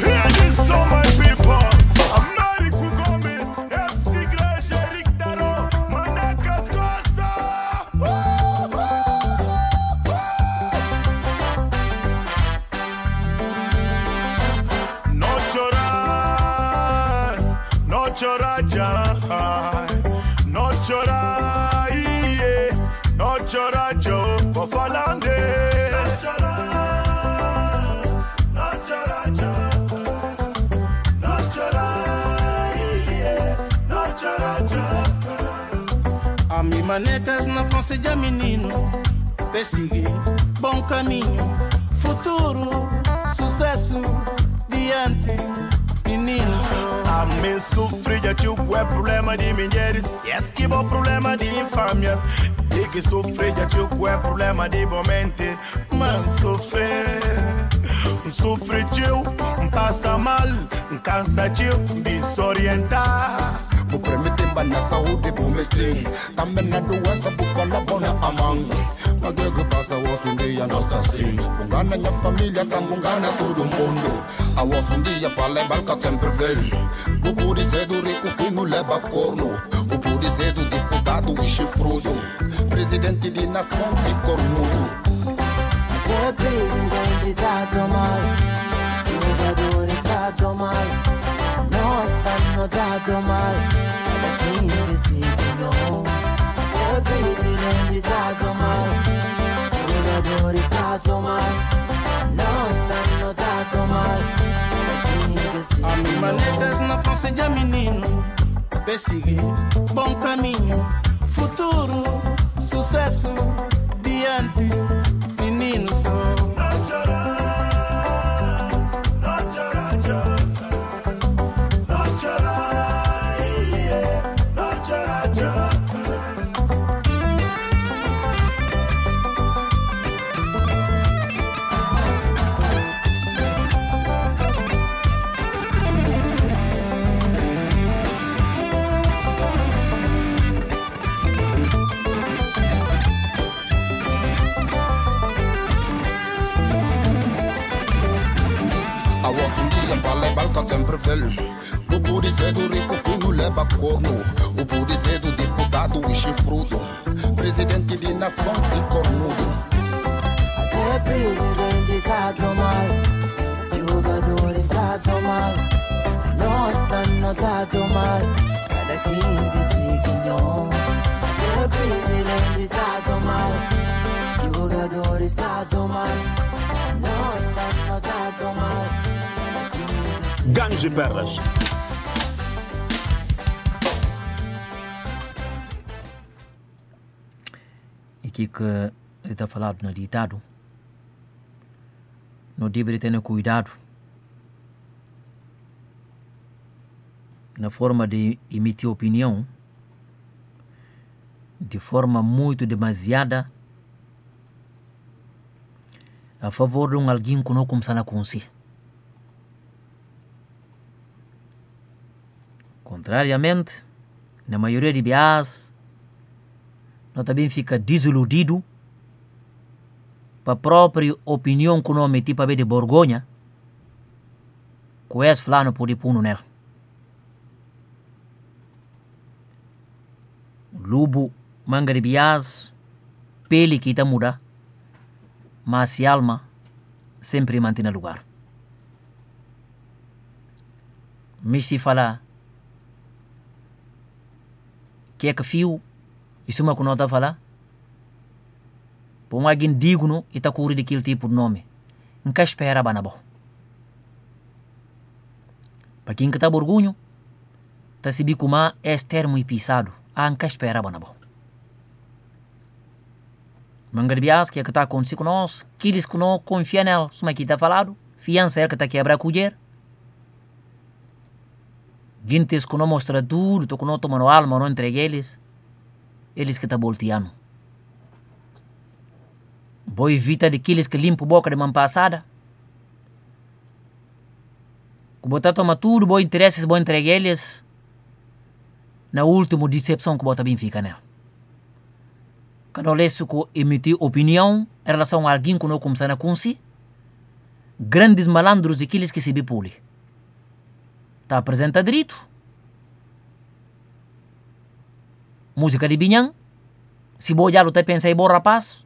Chorar já, não chorar, não chorar, eu vou falando. Não chorar, não chorar, não chorar, não chorar. A mim manecas não aconselha menino, perseguir bom caminho, futuro, sucesso, diante, meninos. A mim sofrer já tio é problema de mulheres, e esse que é problema de infâmias. E que sofrer já tio é problema de momento, mas sofrer tio, passa mal, cansa tio, desorientar. O prêmio tem na saúde por mestre, também na doença por falar bona amang. Mas o que passa hoje um dia nós está assim, bungana minha família, tá bungana todo mundo. A hoje um dia para levar que sempre vem. O pode ser do rico fino leva corno, o pode ser do deputado e chifrudo, presidente de nação e cornudo. O presidente está tão mal, o jogador está tão mal, nós estamos tão mal. O presidente está tão mal, o jogador está tão mal, nós estamos tão mal. A mim maneiras não aconselha menino, perseguir bom caminho, futuro, sucesso, diante, meninos. Não chorar, sempre velho. O pode ser do rico fino leva corno. O pode ser do deputado e chifrudo. Presidente de nação e cornudo. Até presidente tá tão mal. Jogadores tá tão mal. Nós tá tão mal. Cada quem que se quinhão. Até presidente tá tão mal. Jogadores tá tão mal. Nós tá tão mal. Ganhos e perdas. E que está falado no ditado, não deve ter cuidado na forma de emitir opinião de forma muito demasiada a favor de alguém que não começa a conhecer. Contrariamente, na maioria de vezes, nós também fica desiludido para a própria opinião que não meti para ver de vergonha, que esse fulano pode pôr nela. Lobo, manga de bias, pele que está muda, mas a alma sempre mantém no lugar. Mas se falar que é que fio, isso é uma que não está a falar, por alguém digno e está a correr daquele tipo de nome, nunca esperava na boa. Para quem que está orgulho, está a saber como é esse termo e pisado, nunca esperava na boa. Mangarbias, que é que está acontecendo com nós, aqueles que não confiam nela, como aqui está falado, fiança é que está a quebrar a colher. Gentes que não mostram tudo, que não tomam alma, não entrega eles que estão volteando. Boa evita daqueles que limpam a boca de mão passada. Que botar toma tudo, boa interesses, boa entrega eles. Na última decepção que bota bem fica nela. Cada vez que emitir opinião em relação a alguém que não começa a conhecer, grandes malandros e aqueles que se bipule. Está apresenta direito. Música de Binhão. Se boa já está pensando em bom rapaz.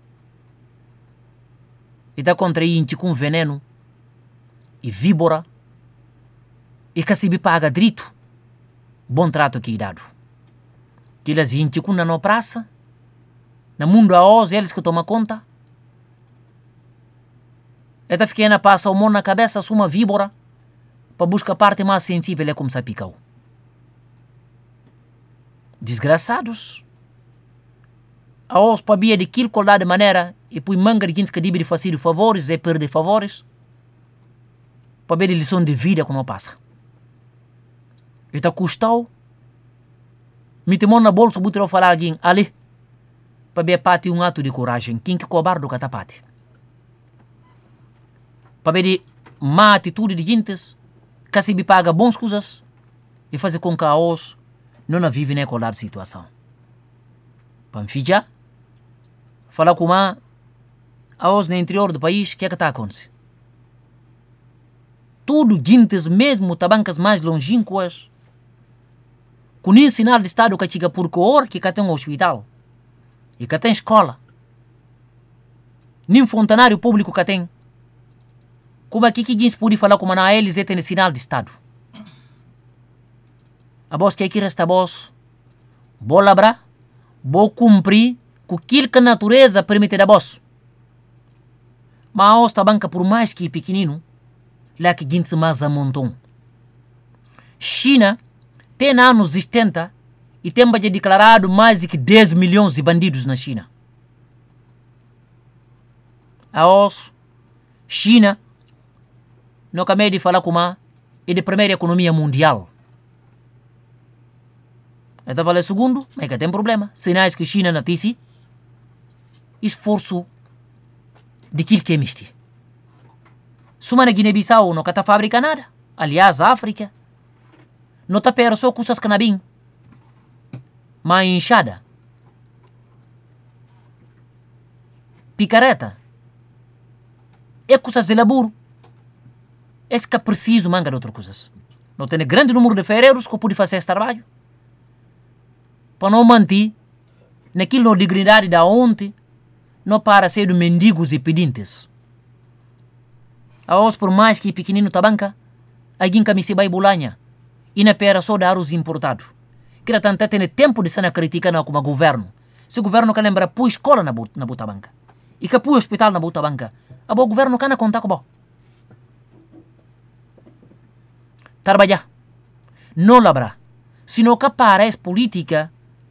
E está contraindo com veneno e víbora. E que se paga direito. Bom trato que é dado. Que eles gente com na praça. No mundo a os eles que tomam conta. Esta pequena passa o mão na cabeça, uma víbora. Para buscar a parte mais sensível é como se pica. Desgraçados. A os pabia de quilo colar de maneira e põe manga de gente que deve fazer favores e perder favores. Para ver a lição de vida que não passa. E está custado. Me temou na bolsa, botou falar alguém ali. Para ver parte um ato de coragem. Quem que cobarde que está parte. Para ver má atitude de gentes. Que se paga bons coisas e fazer com que a os não vive naquela situação. Para fijar, falar com a os no interior do país, o que é que está acontecendo? Tudo gentes mesmo, tabancas mais longínquas, com nem sinal de estado que chega por cor que tem um hospital e que tem escola, nem fontanário público que tem. Como é que gente pode falar como na eles tem sinal de estado? A voz que aqui resta a voz, vou labrar, vou cumprir com aquilo que a natureza permite da voz. Mas a osta banca por mais que pequenino, lá que gente mais a montão. China tem anos 70 e tem declarado mais de 10 milhões de bandidos na China. A os China não acabei de falar como é de primeira economia mundial. Então vale segundo, mas que tem problema. Sinais que China noticia esforço de aquilo que é misto. Suma na Guiné-Bissau não está fábrica nada. Aliás, a África não está perto só coisas que não bem. Mas enxada, picareta, é coisas de laburo. É que é preciso manga de outras coisas. Não tem grande número de ferreiros que podem fazer esse trabalho. Para não manter naquilo de dignidade da ontem, não para ser de mendigos e pedintes. A os por mais que pequenino tabanca, alguém que me se vai bolanha e na pera só dar os importados. Que tanto tem tempo de se na crítica não como governo. Se o governo quer lembrar pôr escola na Butabanca e que pôr hospital na Butabanca, a bom governo quer contar com bom. Trabalhar. Não labrar. Se não que parece política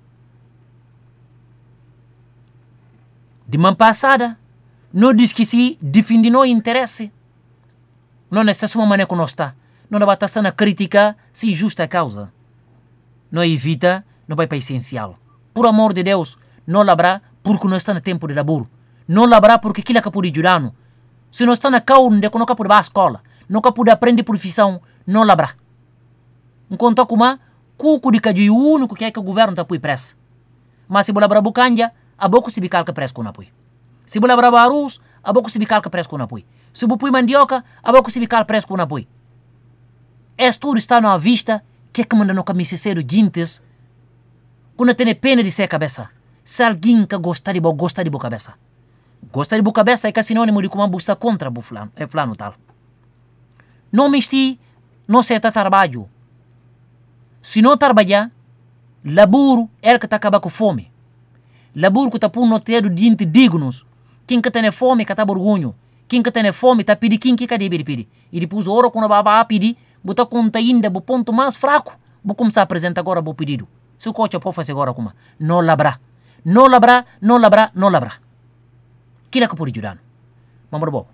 de man passada, não diz que se defende no interesse. Não necessariamente uma maneira que não está. Não dá para estar na crítica se justa causa. Não evita, não vai para essencial. Por amor de Deus, não labrar porque não está no tempo de labor. Não labrar porque aquilo é que pode ajudar. Se não está na causa de que não pode ir à escola, não pode aprender profissão, não labrar. Enquanto como cuco de que o único que é que o governo está por pressa. Mas se você labrar bucanja, a boca se bicar que pressa com apoio. Se você labrar arroz, a boca se bicar que pressa com apoio. Se você põe mandioca, a boca se bicar pressa com apoio. Este tudo está na vista que é que manda no caminho cedo gintes quando tem pena de ser cabeça. Se alguém que gosta de boa cabeça. Gosta de boa cabeça é que é sinônimo de como busca contra o fulano tal. Não me esti, não se está trabalho. Se não trabalhar, laburo é que está acabando com fome. Laburo que está por não ter diante dignos. Quem que tem fome que está vergonha. Quem que tem fome está pedindo quem que deve pedir. E depois, a hora quando vai pedir, você conta ainda o ponto mais fraco, vou começar a apresentar agora o pedido. Se o coach pode fazer agora como? Não labrar. Não labrar, não labrar, não labrar. Aquilo é que pode ajudar. Vamos bom.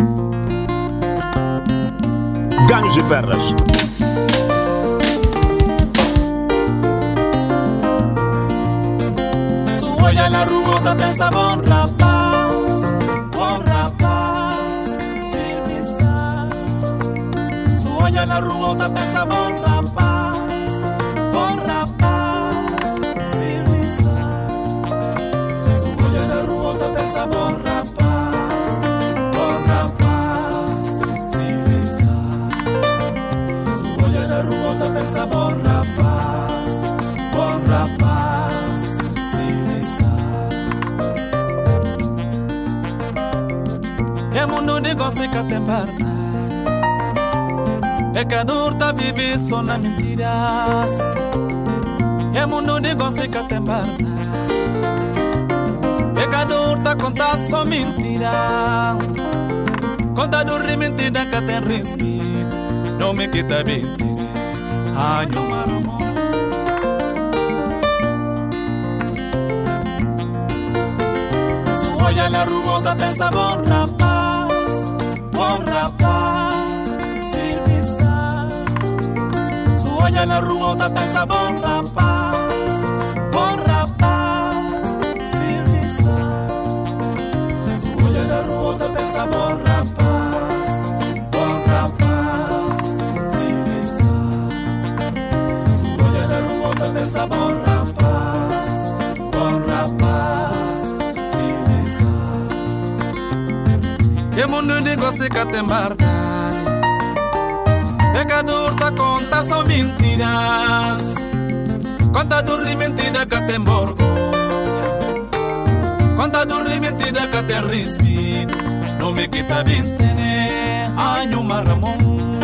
Ganhos e perdas. Su olha na rua, tá pensa bom rapaz, serviçar. Su olha na rua, tá pensa bom rapaz, serviçar. Su olha na rua, tá pensa bom rapaz, serviçar. Su olha na rua, tá pensa bom rapaz, é mundo negócio que tem barna. Pecador tá vive só na mentiras. É mundo negócio que tem barna. Pecador tá contar só mentira. Contador de mentira que tem respeito. Não me quita mentira. Ai, não maramo. Su olha na rua, tá pensa bom rapaz, serviçar. Su olha na rua, tá pensa bom rapaz, serviçar. Su olha na rua, tá pensa bom rapaz, serviçar. Su olha na rua, tá pensa bom rapaz, serviçar. E mundo negócio que tem barda. Pecador tá conta só mentiras. Contador de mentira que tem vergonha. Contador de mentira que tem respeito. Não me quita bintene. Ai, no maramon.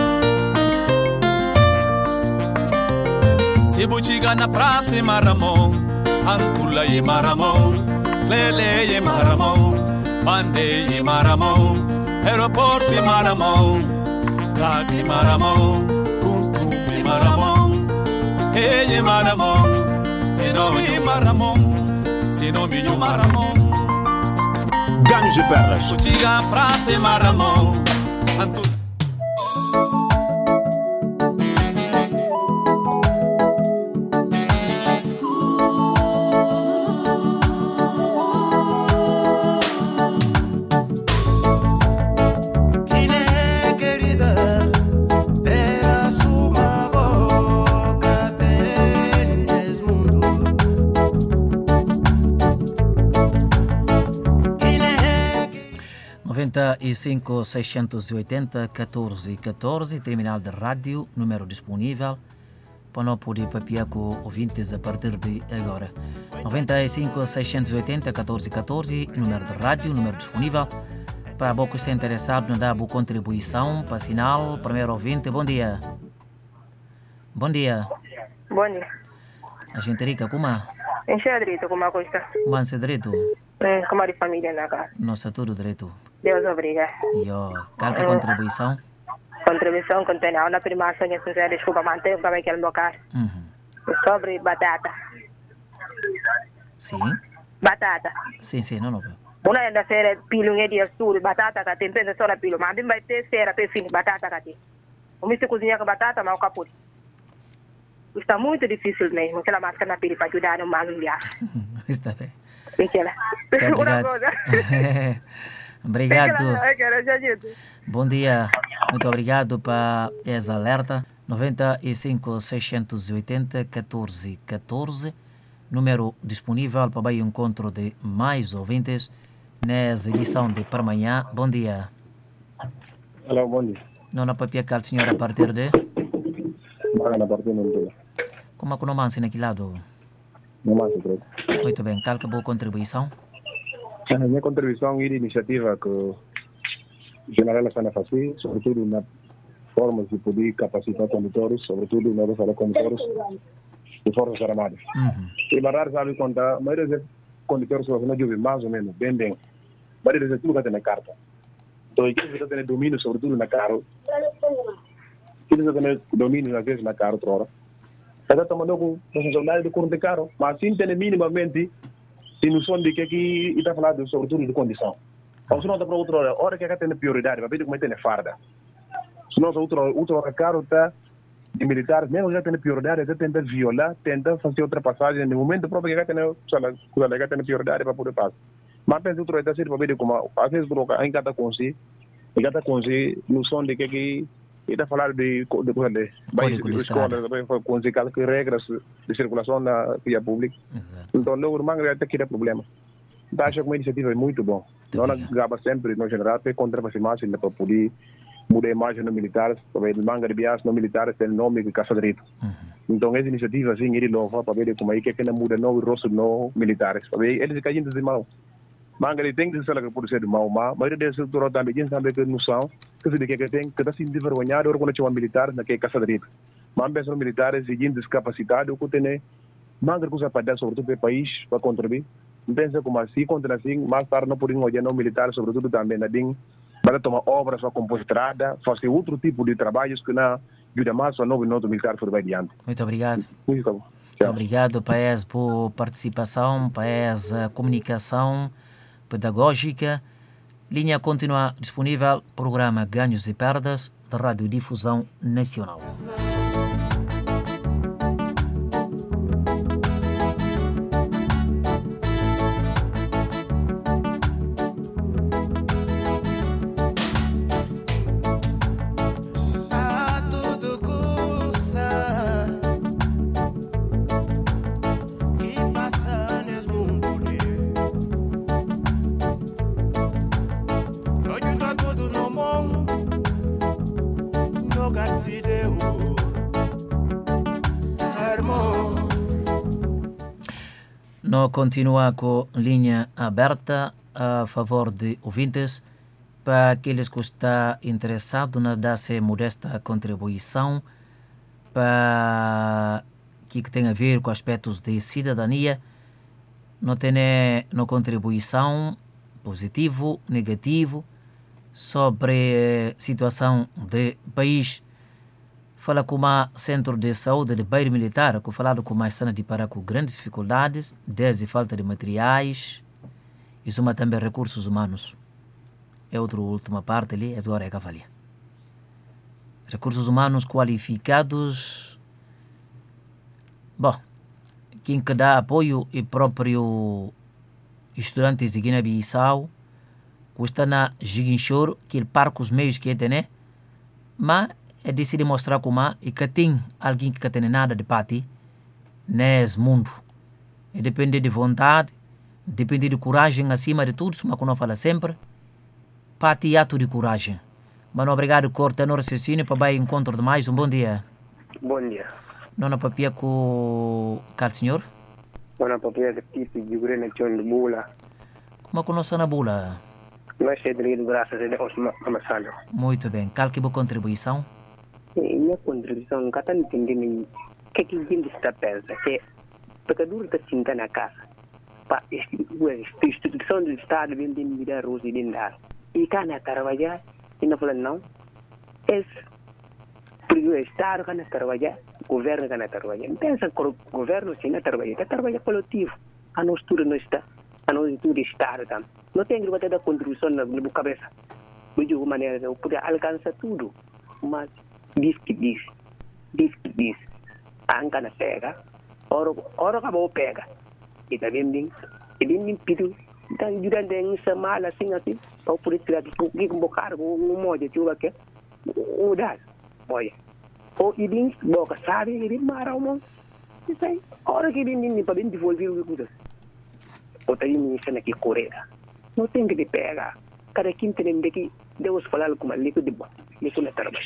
Se buchiga na praça e maramon. Antula e maramon. Lele e maramon. Bande e maramon. Aeroporto e maramon. Praga e maramon. Kuntum e maramon. Ei e maramon. Se não e maramon. Se não me maramon. Ganhos e perdas. Buchiga praça e maramon. Antula. 95 680 14 14, terminal de rádio, número disponível para não poder papiar com ouvintes a partir de agora. 95 680 14 14, número de rádio, número disponível para você que está interessado na dar boa contribuição para sinal. Primeiro ouvinte, bom dia. Bom dia. Bom dia. A gente rica, como é? Enche direito, como é que está? Mansa direito? Como é de família na casa? Nossa, tudo direito. Deus obrigado. E qual que é a contribuição? Contribuição que tem na primácia, que se desculpa manter como é que é no carro. Sobre batata. Sim? Batata. Sim, não. Una ainda ser pilo de estudo, batata que tem, pensa só na pilo, mas vai ter cera para fim, batata que tem. O misto cozinhar com batata, mas o caput. Está muito difícil mesmo, aquela máscara na pele para ajudar no mal viagem. Está bem. Obrigado. Bom dia. Muito obrigado para essa alerta. 95 680 14 14. Número disponível para o encontro de mais ouvintes nessa edição de Parmanhã. Bom dia. Olá, bom dia. Não na papia cal senhor a partir de? A partir de como é que não manse naquele lado? Não manse, credo. Muito bem. Qual que é a boa contribuição? A minha contribuição é a iniciativa que o general está a fazer, sobretudo na forma de poder capacitar condutores, sobretudo na hora de condutores de forças armadas. E Barrar sabe contar, a maioria dos condutores só não jovem mais ou menos, bem. A maioria deles tudo que tem na carta. Então, eles já têm domínio, sobretudo na carro. Eles já têm domínio, às vezes, na carro, outra hora. Está tomando com responsabilidade do curso de carro, mas sim tem minimamente tem noção de que está falando sobretudo de condição. Ou se não está para outra hora que tem prioridade, para ver como tem farda. Se não, outra hora carro está de militares, mesmo já tem prioridade, já tenta violar, tenta fazer outra passagem, no momento próprio que tem prioridade para poder passar. Mas pensa outra vez, para ver como, às vezes, em cada conselho, noção de que está falando de escola, conseguir que regras de circulação na via pública. Então, não vai ter problema. Então, acho que uma iniciativa é muito bom. Nós gaba sempre, no geral, para contra-fazer mais, para poder mudar a imagem dos militares, para ver manga de bias nos militares tem nome de caça-direito. Então, essa iniciativa, assim, ele louva para ver como é que muda o rosto dos militares. Para ver, eles caem de mal. Manga de tem que ser que pode ser de mal, mas ele desse doutor também tem saber que noção que se que tem que está se envergonhado ou quando chama militares naquele caça-direito. Mas pensam militares e gente descapacitado que tem manga coisa para dar sobretudo para o país para contribuir. Pensa como assim, contra assim, mais tarde não podem olhar não militares sobretudo também na DIN para tomar obras para compor estrada, fazer outro tipo de trabalhos que não ajuda mais a novo militar por vai adiante. Muito obrigado. Muito obrigado para essa participação, para essa comunicação pedagógica. Linha continua disponível, programa Ganhos e Perdas da Radiodifusão Nacional. Nós continuamos com linha aberta a favor de ouvintes para aqueles que estão interessados na dar-se modesta contribuição para que tem a ver com aspectos de cidadania. Não tem uma contribuição positivo, negativo sobre a situação do país. Fala com o Centro de Saúde de Beira Militar, que falado com mais sana de parar com grandes dificuldades, desde falta de materiais, e soma também recursos humanos. É outra última parte ali, agora é a cavalia. Recursos humanos qualificados. Bom, quem que dá apoio é próprio estudantes de Guiné-Bissau, que está na Giguinchoro, que ele parca os meios que tem, né? Mas é decidir mostrar como e que tem alguém que tem nada de parte nesse mundo. E depende de vontade, depende de coragem acima de tudo, como eu falo sempre, Pati ato de coragem. Mano, obrigado, corta no raciocínio para vai encontro de mais. Um bom dia. Bom dia. Nona papia com o senhor? Nona papia de tipo de grana de bula. Como conosco na bula? Nós temos graças a Deus, Mamassalio. Muito bem. Qual que é a contribuição? Minha contribuição, cada entendendo que gente está pensando, que pecador está sentado na casa. Para a instituição do Estado vem de me dar os identidades. E cá na trabalhar, e não falando não, é porque o Estado que não trabalha, o governo que não trabalha. Não pensa que o governo se não trabalha, que trabalha coletivo. A nós tudo não está, a nós tudo Estado também. Não tem que bater da contribuição na cabeça. De uma maneira, eu poder alcançar tudo. Mas diz que diz. A Anca na pega, ora acabou pega. E também bem pediu. Então, durante uma semana, assim, para poder tirar um bocado, um monte de chuva aqui, o dado. Olha. Ou ele boca, sabe, ele mara o mundo. Isso aí. Ora que ele para bem devolver o que ou tem ministro aqui correta. Não tem que pegar. Cada quem tem que Deus falar com a líquido de bom. Isso não é trabalho.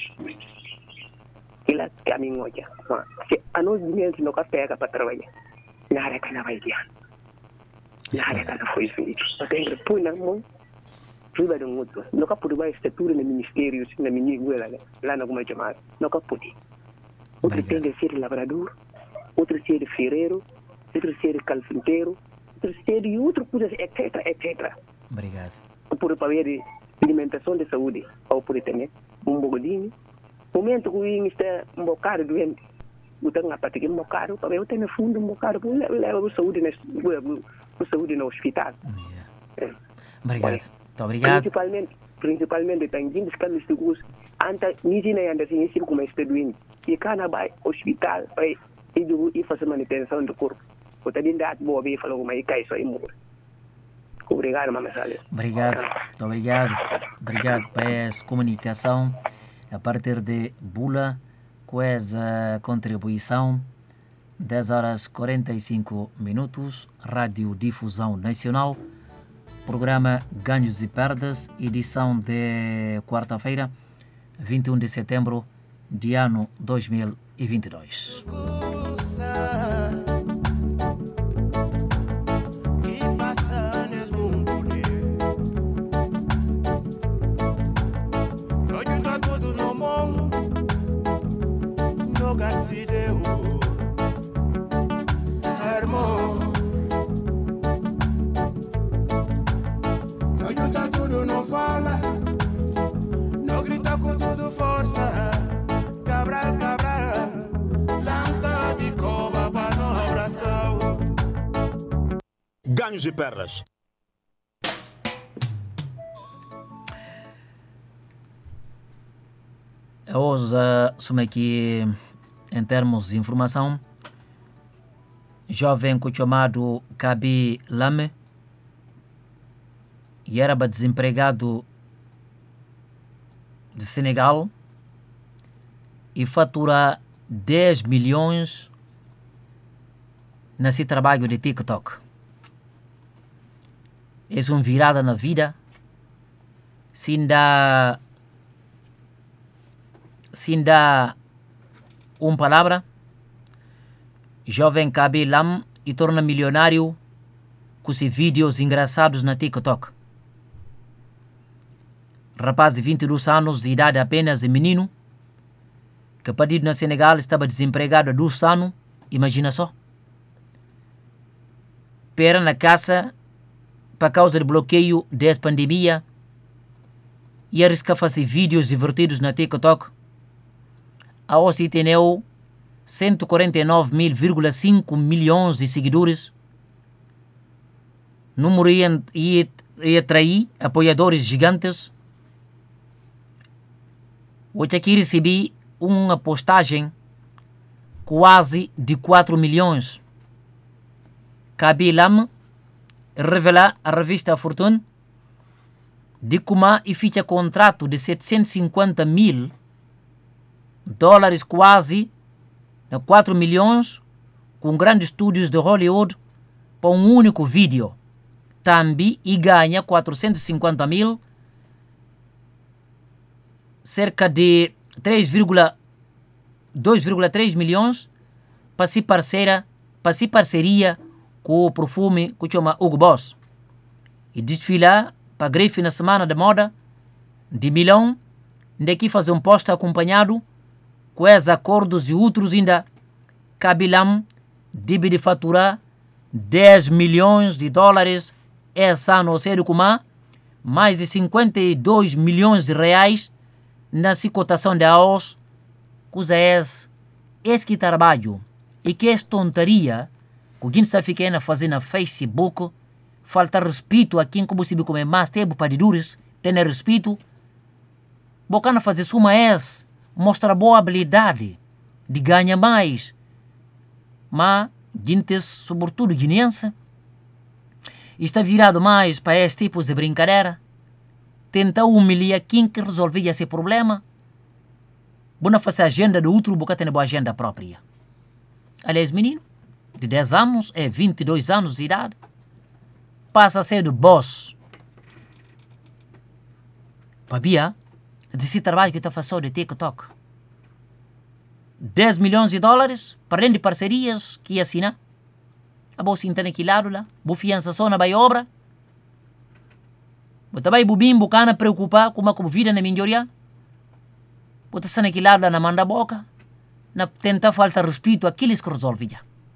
Ila caminho hoje. Se a nós dinheiro não pega para trabalhar. Nada que não vai ter. Nada que não foi feito. Não tem que pôr na mão. Tudo de um outro. Não pode pôr a estrutura no ministério, na ministério, lá na como chamar. Não pode. Outro tem que ser lavrador, outro ser ferreiro, outro ser carpinteiro, outro ser outro coisa, etc. Obrigado. Por para ver alimentação de saúde, ou por também um bogodinho. Momento que o está um bocado doente, o tenho a partir de um bocado, para eu ter no fundo um bocado, leva a saúde no hospital. Obrigado. Muito obrigado. Principalmente tem gente que nos seguros, anta ninguém anda assim como está doente. E cada vai hospital para e fazer manutenção do corpo. O tadinho da boa bem falou mas cai só e morre. Obrigado, Mamassalio. Obrigado por essa comunicação a partir de Bula, com essa contribuição. 10h45, Rádio Difusão Nacional, programa Ganhos e Perdas, edição de quarta-feira, 21 de setembro de ano 2022. Ganhos e perdas. Hoje, somos aqui em termos de informação, jovem chamado Kabi Lame e era desempregado de Senegal e fatura 10 milhões nesse trabalho de TikTok. É uma virada na vida, sem dar uma palavra, jovem Kabi Lame e torna milionário com seus vídeos engraçados na TikTok. Rapaz de 22 anos de idade apenas e menino, que partido na Senegal estava desempregado há 2 anos, imagina só. Pera na casa por causa do bloqueio dessa pandemia e arrisca fazer vídeos divertidos na TikTok. A OSI tem 149,5 milhões de seguidores. Número e atrair apoiadores gigantes. Hoje aqui recebi uma postagem quase de 4 milhões. Kabi Lame revela a revista Fortune de como e ficha contrato de 750 mil dólares, quase 4 milhões, com grandes estúdios de Hollywood para um único vídeo. Também e ganha 450 mil cerca de 2,3 milhões para se parceria com o perfume que chama Hugo Boss. E desfilar para a grife na semana da moda de Milão, daqui fazer um posto acompanhado com os acordos e outros ainda. Kabilam deve de faturar 10 milhões de dólares esse ano, ou seja, mais de 52 milhões de reais na cotação de arroz, cuja que trabalho e que é tontaria que alguém está ficando a fazer na Facebook, falta respeito a quem como se comer mais tempo para de duros, ter respeito, bocana fazer suma mostra boa habilidade de ganhar mais, mas gente, sobretudo guineense, está virado mais para esses tipos de brincadeira, tenta humilhar quem que resolvia esse problema, bona fazer agenda do outro, boca tem boa agenda própria. Aliás, menino, de 10 anos, 22 anos de idade, passa a ser do boss. Pabia, desse trabalho que está fazendo de TikTok. 10 milhões de dólares, para além de parcerias que assina. A bolsa interna aqui lado lá, boa fiança só na obra. Você vai bubim, bucana preocupar com a vida na melhoria. Você está aqui lado lá na manda boca, na tentar falta respeito àqueles que resolvem.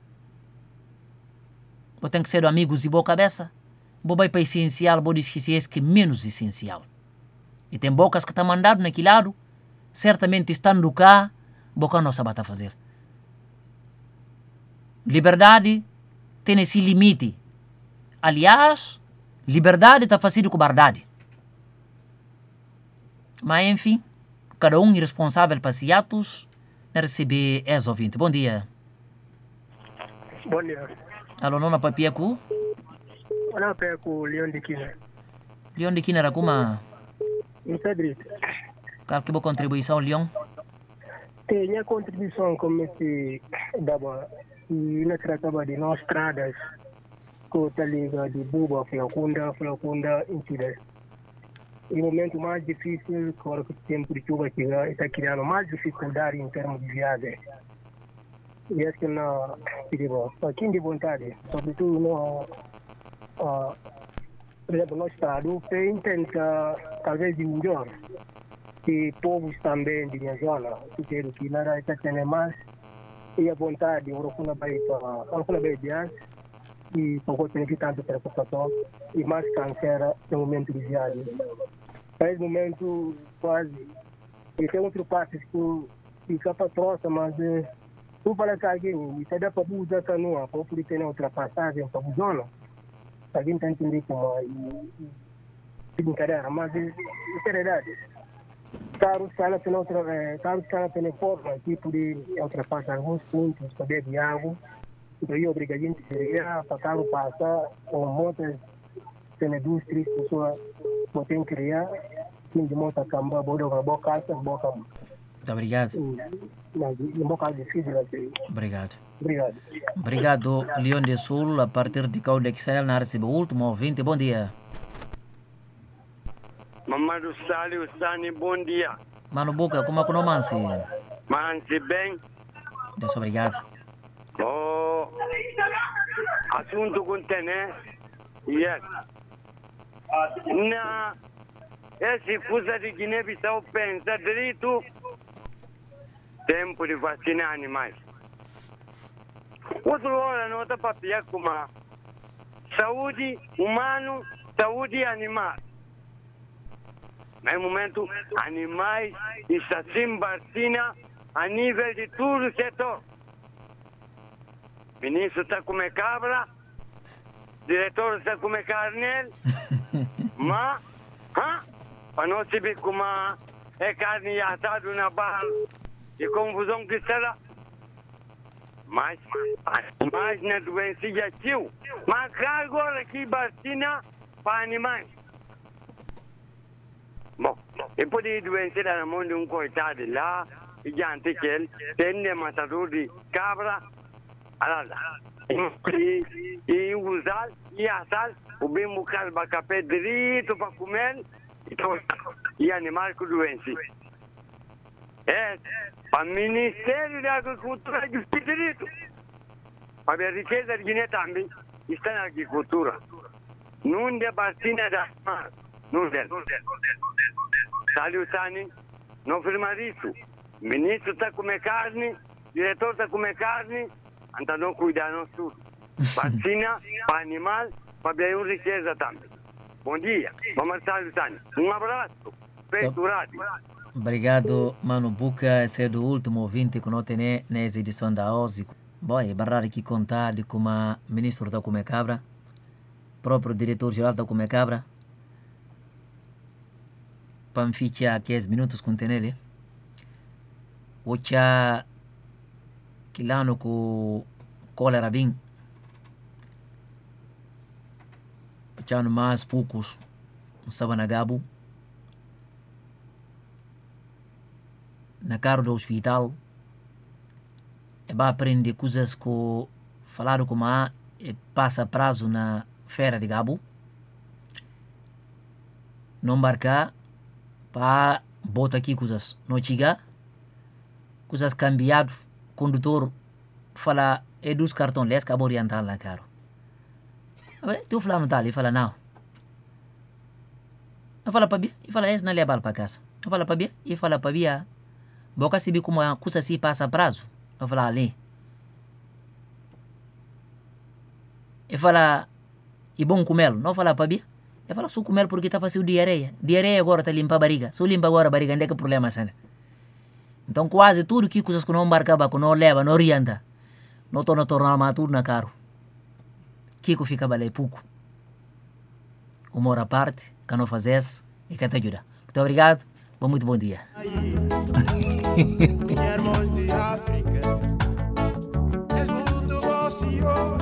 Você tem que ser amigos de boa cabeça. Você vai para essencial, você diz que é menos essencial. E tem bocas que estão mandando naquele lado, certamente estando cá, boca não sabe fazer. Liberdade tem esse limite. Aliás, liberdade está fazendo com verdade. Mas, enfim, cada um responsável para si atos, receber esse ouvinte. Bom dia. Bom dia. Alô, nona Papieco? Olá, Peco, Leon de Quina. Leon de Quina era como? Insadrito. Qual que é a contribuição, Leon? Tem a contribuição como se dava e na tratava de nós estradas com a liga de Buba, Flacunda, Incidente. E o momento mais difícil, quando o tempo de chuva chega, está criando mais dificuldade em termos de viagem. E acho que não, aqui de vontade, sobretudo por exemplo, no estado, tenta talvez de melhor, que povos também de minha zona, que lá está tendo mais, e a vontade, o Rofuna vai viajar, e por ter que tanta preocupação, e mais cansera no momento de viagem. Nesse momento, quase, e tem outro parte que fica para troça, mas tu fala que alguém, e se dá para usar canoa, para poder ter outra passagem para a zona, alguém está entendendo como brincadeira, mas é verdade. Carros tem forma de poder ultrapassar alguns pontos para beber água, então eu obrigo a gente a para carro passar, com motos, tem indústrias, pessoas podem criar, quem de moto camba, boa casa, boa cama. Muito obrigado. Obrigado. Obrigado, Leon de Sul, a partir de Cauda Xarel, na recebe o último ouvinte. Bom dia. Mamado Salio Sani, bom dia. Mano Boca, como é que não manse? Manse bem. Deus obrigado. Oh, assunto com né? Yes. Na esse fusa de Guiné-Bissau pensa direito tempo de vacinar animais. Outro hora não está para piar como saúde humano, saúde animal. No momento, animais estão sem vacina a nível de todo o setor. Ministro está a comer cabra, diretor está a comer carne, mas para não saber como é carne assada na barra de confusão que será. Mas na doença já tio. Mas agora aqui vacina para animais. Bom, e poder doença na mão de coitado lá, e já antes que ele tem matador de cabra, e usar e assar, o bem bucar bacapé direito para comer, e animal com doença. para o Ministério da Agricultura e Distrito. Para a riqueza de Guiné também está na agricultura. Não de vacina da mar. Não de. Sálio Sani não firma isso. O ministro está a comer carne, o diretor está a comer carne, então não cuidar não tudo. Vacina para animal, para ver riqueza também. Bom dia, vamos Sálio Sani. Um abraço. Feito rádio. Obrigado, Mano Buca. Esse é do último ouvinte que não tem nessa edição da OSI. Bom, é barrar aqui contar de como o ministro está com cabra, próprio diretor-geral está com cabra, para me fichar 15 minutos com ele. O chá que lá no cólera bem, o chá no mais poucos, no Sabanagabu, na carro do hospital, e vai aprender coisas que falaram com a e passa prazo na feira de Gabu. Não embarcar para botar aqui coisas não chegar, coisas cambiado, condutor fala é dos cartões les acabou orientar lá caro. Tu fala não tá ali, fala não. Eu fala para bia, e fala esse não levar para casa. Eu fala para bia, e fala para bia, boca se bi como a coisa se passa prazo. Eu falo ali. Eu falo, e bom comer, não fala para bia. Eu falo, só comer porque está fazendo diarreia. Diarreia agora está limpa a barriga. Só limpa agora a barriga, não é que problema é. Então quase tudo que coisas que não embarcava, que não leva, não orienta, não torna mais tudo na caro. Kiko fica balé pouco. Uma hora à parte, que não fazes e que te ajuda. Muito obrigado, muito bom dia. Irmãos de África, és tudo ocio.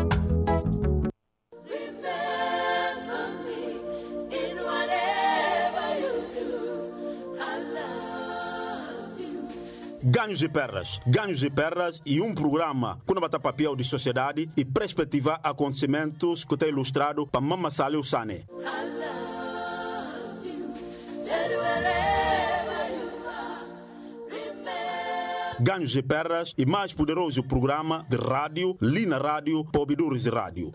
Remember me in whatever you do. I love you. Ganhos e perdas. Ganhos e perdas e um programa com bata papel de sociedade e perspectiva acontecimentos que tem ilustrado para Mama Sálio Sane. Ganhos e perdas e mais poderoso programa de rádio, Lina Rádio, Pobidores Rádio.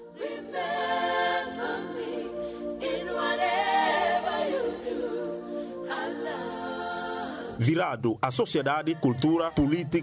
Virado à sociedade, cultura, política